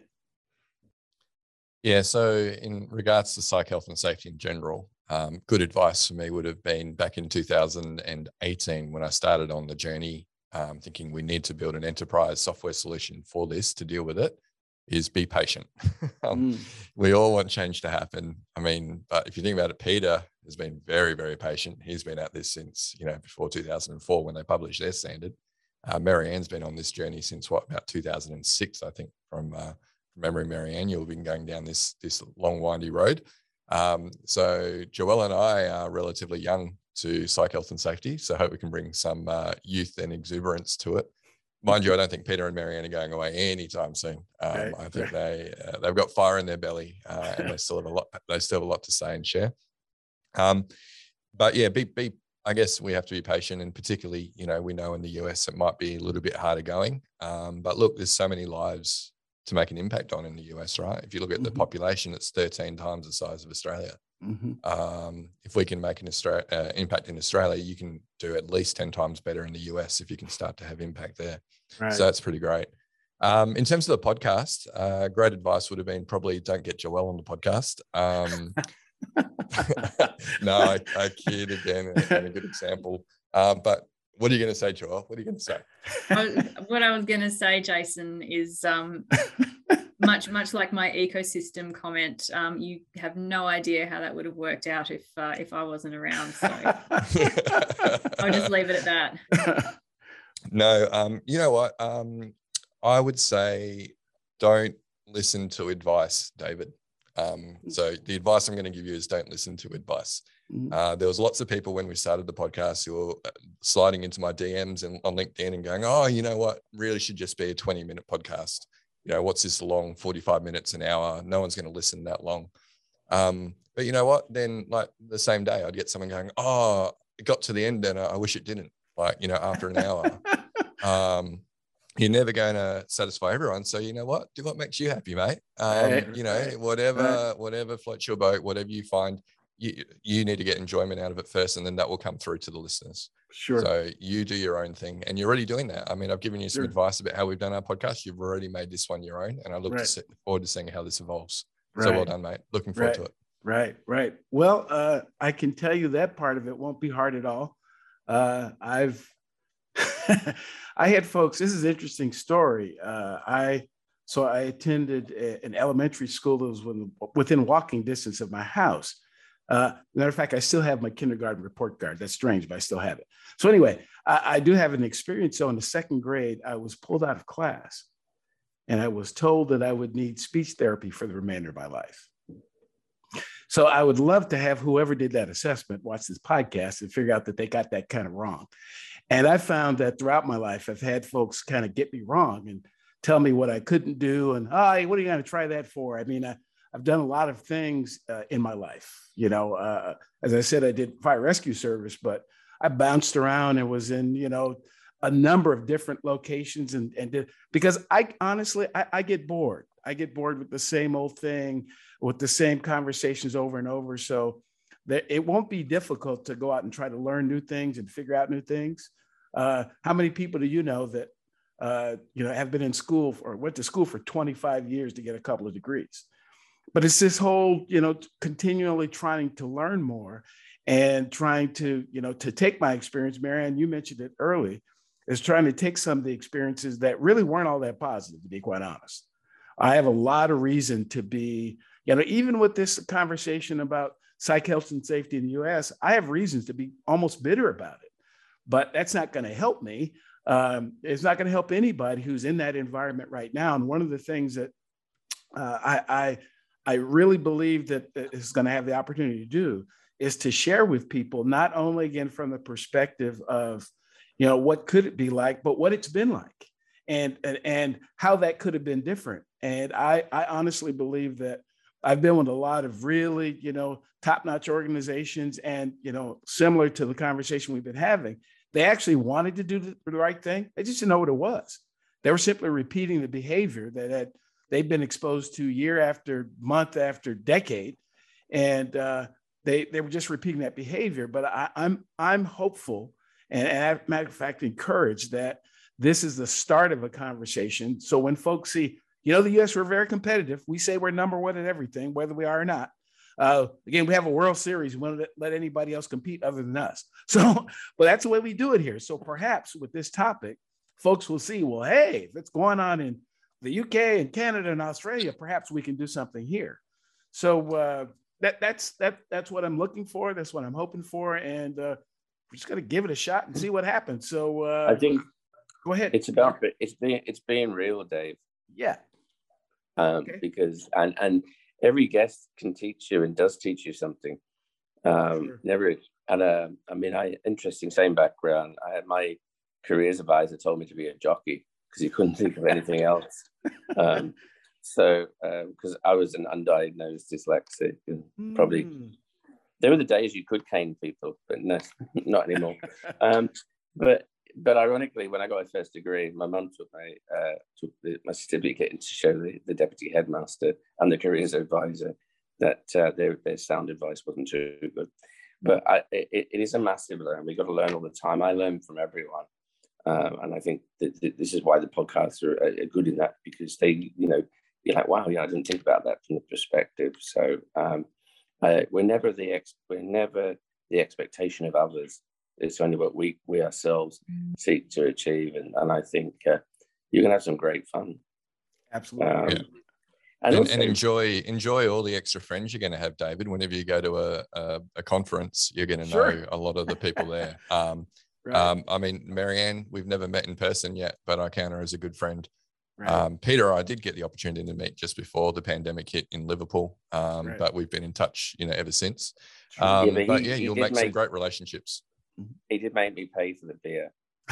Yeah, so in regards to psych health and safety in general, um, good advice for me would have been back in two thousand eighteen when I started on the journey, um, thinking we need to build an enterprise software solution for this to deal with it, is be patient. um, mm. We all want change to happen. I mean, but if you think about it, Peter has been very, very patient. He's been at this since, you know, before two thousand four when they published their standard. Uh, Marianne's been on this journey since what, about two thousand six, I think, from, uh, from memory. Marianne, you've been going down this, this long, windy road. Um, so Joelle and I are relatively young to psych health and safety, so I hope we can bring some uh, youth and exuberance to it. Mind you, I don't think Peter and Marianne are going away anytime soon. Um, right. I think they uh, they've got fire in their belly, uh, and they still have a lot. They still have a lot to say and share. Um, but yeah, be be. I guess we have to be patient, and particularly, you know, we know in the U S it might be a little bit harder going. Um, but look, there's so many lives to make an impact on in the U S, right? If you look at mm-hmm. the population, it's thirteen times the size of Australia. Mm-hmm. Um, if we can make an Austra- uh, impact in Australia, you can do at least ten times better in the U S if you can start to have impact there. Right. So that's pretty great. Um, in terms of the podcast, uh, great advice would have been probably don't get Joelle on the podcast. Um, no, I, I kid again, and a good example. Um, but what are you going to say, Joelle? What are you going to say? What I was going to say, Jason, is um, much, much like my ecosystem comment. Um, you have no idea how that would have worked out if uh, if I wasn't around. So I'll just leave it at that. No, um, you know what? Um, I would say don't listen to advice, David. Um, so the advice I'm going to give you is don't listen to advice. Uh, there was lots of people when we started the podcast who were sliding into my D Ms and on LinkedIn and going, oh, you know what, really should just be a twenty minute podcast. You know, what's this long, forty-five minutes, an hour? No one's going to listen that long. Um, but you know what? Then like the same day I'd get someone going, oh, it got to the end and I wish it didn't. Like, you know, after an hour. um, You're never going to satisfy everyone. So you know what? Do what makes you happy, mate. Um, you know, whatever, whatever floats your boat, whatever you find you, you need to get enjoyment out of it first, and then that will come through to the listeners. Sure. So you do your own thing, and you're already doing that. I mean, I've given you some Sure. advice about how we've done our podcast. You've already made this one your own, and I look Right. to see, forward to seeing how this evolves. Right. So well done, mate. Looking forward Right. to it. Right, right. Well, uh, I can tell you that part of it won't be hard at all. Uh, I've, I had folks, this is an interesting story. Uh, I, so I attended a, an elementary school that was within, within walking distance of my house. Uh, matter of fact, I still have my kindergarten report card. That's strange, but I still have it. So anyway, I, I do have an experience. So in the second grade, I was pulled out of class and I was told that I would need speech therapy for the remainder of my life. So I would love to have whoever did that assessment watch this podcast and figure out that they got that kind of wrong. And I found that throughout my life, I've had folks kind of get me wrong and tell me what I couldn't do. And, oh, what are you going to try that for? I mean, I, I've done a lot of things uh, in my life. You know, uh, as I said, I did fire rescue service, but I bounced around and was in, you know, a number of different locations and, and did, because I honestly, I, I get bored. I get bored with the same old thing, with the same conversations over and over. So that it won't be difficult to go out and try to learn new things and figure out new things. Uh, how many people do you know that, uh, you know, have been in school or went to school for twenty-five years to get a couple of degrees? But it's this whole, you know, continually trying to learn more and trying to, you know, to take my experience. Marianne, you mentioned it early, is trying to take some of the experiences that really weren't all that positive, to be quite honest. I have a lot of reason to be, you know, even with this conversation about psych health and safety in the U S, I have reasons to be almost bitter about it, but that's not going to help me. Um, it's not going to help anybody who's in that environment right now. And one of the things that uh, I, I, I really believe that is going to have the opportunity to do is to share with people, not only again from the perspective of, you know, what could it be like, but what it's been like and, and, and how that could have been different. And I, I honestly believe that I've been with a lot of really, you know, top-notch organizations and, you know, similar to the conversation we've been having, they actually wanted to do the, the right thing. They just didn't know what it was. They were simply repeating the behavior that had they've been exposed to year after month after decade. And uh, they, they were just repeating that behavior. But I, I'm, I'm hopeful and, and as a matter of fact, encouraged that this is the start of a conversation. So when folks see, you know, the U S, we're very competitive. We say we're number one at everything, whether we are or not. Uh, again, we have a World Series. We won't let anybody else compete other than us. So, but that's the way we do it here. So perhaps with this topic, folks will see, well, hey, if it's going on in the U K and Canada and Australia, perhaps we can do something here. So uh, that that's that that's what I'm looking for. That's what I'm hoping for, and uh, we're just gonna give it a shot and see what happens. So uh, I think go ahead. It's about it's being it's being real, Dave. Yeah. Um, Okay. Because and and every guest can teach you and does teach you something. Um, Sure. Never and uh, I mean, I interesting same background. I had my careers advisor told me to be a jockey because he couldn't think of anything else. Um, so because uh, I was an undiagnosed dyslexic, and probably Mm. there were the days you could cane people, but no, not anymore. um, but but ironically, when I got my first degree, my mum took my uh, took the, my certificate to show the, the deputy headmaster and the careers advisor that uh, their their sound advice wasn't too good. But I, it, it is a massive learn. We got to learn all the time. I learn from everyone, um, and I think that, that this is why the podcasts are, are good in that, because they, you know, you're like, wow, yeah, I didn't think about that from the perspective. So um, uh, we're never the ex- we're never the expectation of others. It's only what we we ourselves seek to achieve, and, and I think uh, you're gonna have some great fun. Absolutely. Um, Yeah. and, And, also, and enjoy enjoy all the extra friends you're going to have, David. Whenever you go to a a, a conference, you're going to Sure. know a lot of the people there. Um, Right. um, I mean, Marianne, we've never met in person yet, but I count her as a good friend. Right. Um, Peter, I did get the opportunity to meet just before the pandemic hit in Liverpool, um, Right. but we've been in touch, you know, ever since. Sure. Um, Yeah, but but he- yeah, he you'll did make some make- great relationships. he did make me pay for the beer.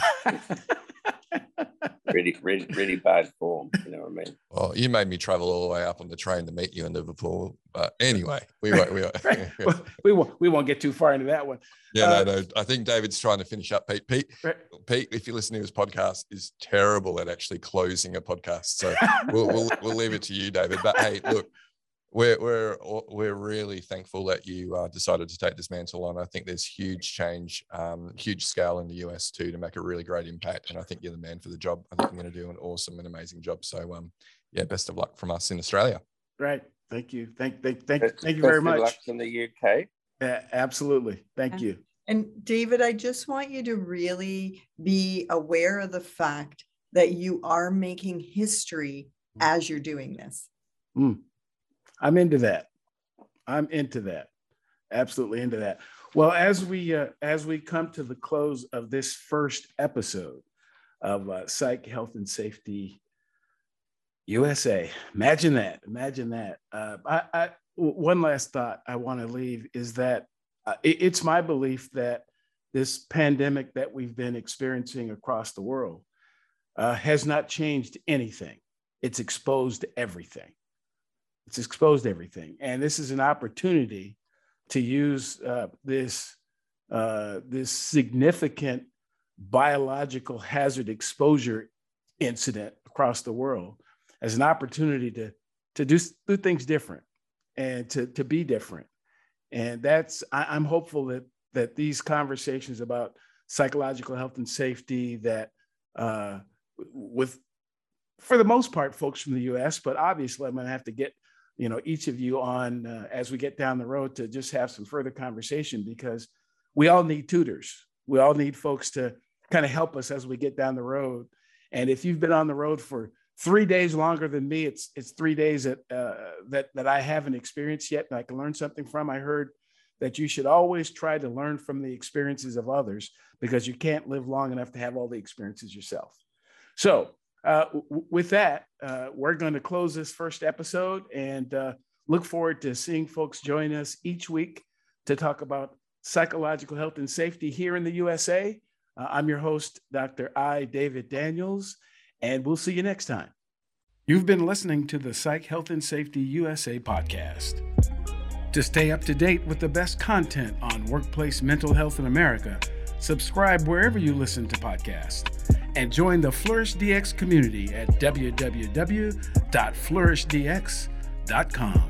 Really, really, really bad form. You know what I mean? Well, you made me travel all the way up on the train to meet you in Liverpool. But anyway, we won't. We won't. Right. Well, we won't we won't get too far into that one. Yeah, Uh, no, no. I think David's trying to finish up. Pete, Pete, Right. Pete. If you listen to his podcast, is terrible at actually closing a podcast. So we'll we'll, we'll leave it to you, David. But hey, look, We're we're we're really thankful that you uh, decided to take this mantle on. I think there's huge change, um, huge scale in the U S too to make a really great impact. And I think you're the man for the job. I think you're going to do an awesome and amazing job. So, um, yeah, best of luck from us in Australia. Right. Thank you. Thank thank thank, Best, thank you very much. Best of luck in the U K. Yeah, absolutely. Thank you. And David, I just want you to really be aware of the fact that you are making history as you're doing this. Mm. I'm into that. I'm into that. Absolutely into that. Well, as we uh, as we come to the close of this first episode of uh, Psych Health and Safety U S A, imagine that. Imagine that. Uh, I, I, one last thought I want to leave is that uh, it, it's my belief that this pandemic that we've been experiencing across the world uh, has not changed anything. It's exposed everything. It's exposed everything. And this is an opportunity to use uh, this, uh, this significant biological hazard exposure incident across the world as an opportunity to, to do, do things different and to, to be different. And that's, I, I'm hopeful that, that these conversations about psychological health and safety that uh, with, for the most part, folks from the U S, but obviously I'm going to have to get you know, each of you on uh, as we get down the road to just have some further conversation, because we all need tutors. We all need folks to kind of help us as we get down the road. And if you've been on the road for three days longer than me, it's it's three days that uh, that that I haven't experienced yet and I can learn something from. I heard that you should always try to learn from the experiences of others because you can't live long enough to have all the experiences yourself. So Uh, w- with that, uh, we're going to close this first episode and uh, look forward to seeing folks join us each week to talk about psychological health and safety here in the U S A. Uh, I'm your host, Doctor I. David Daniels, and we'll see you next time. You've been listening to the Psych Health and Safety U S A podcast. To stay up to date with the best content on workplace mental health in America, subscribe wherever you listen to podcasts. And join the Flourish D X community at w w w dot flourish d x dot com.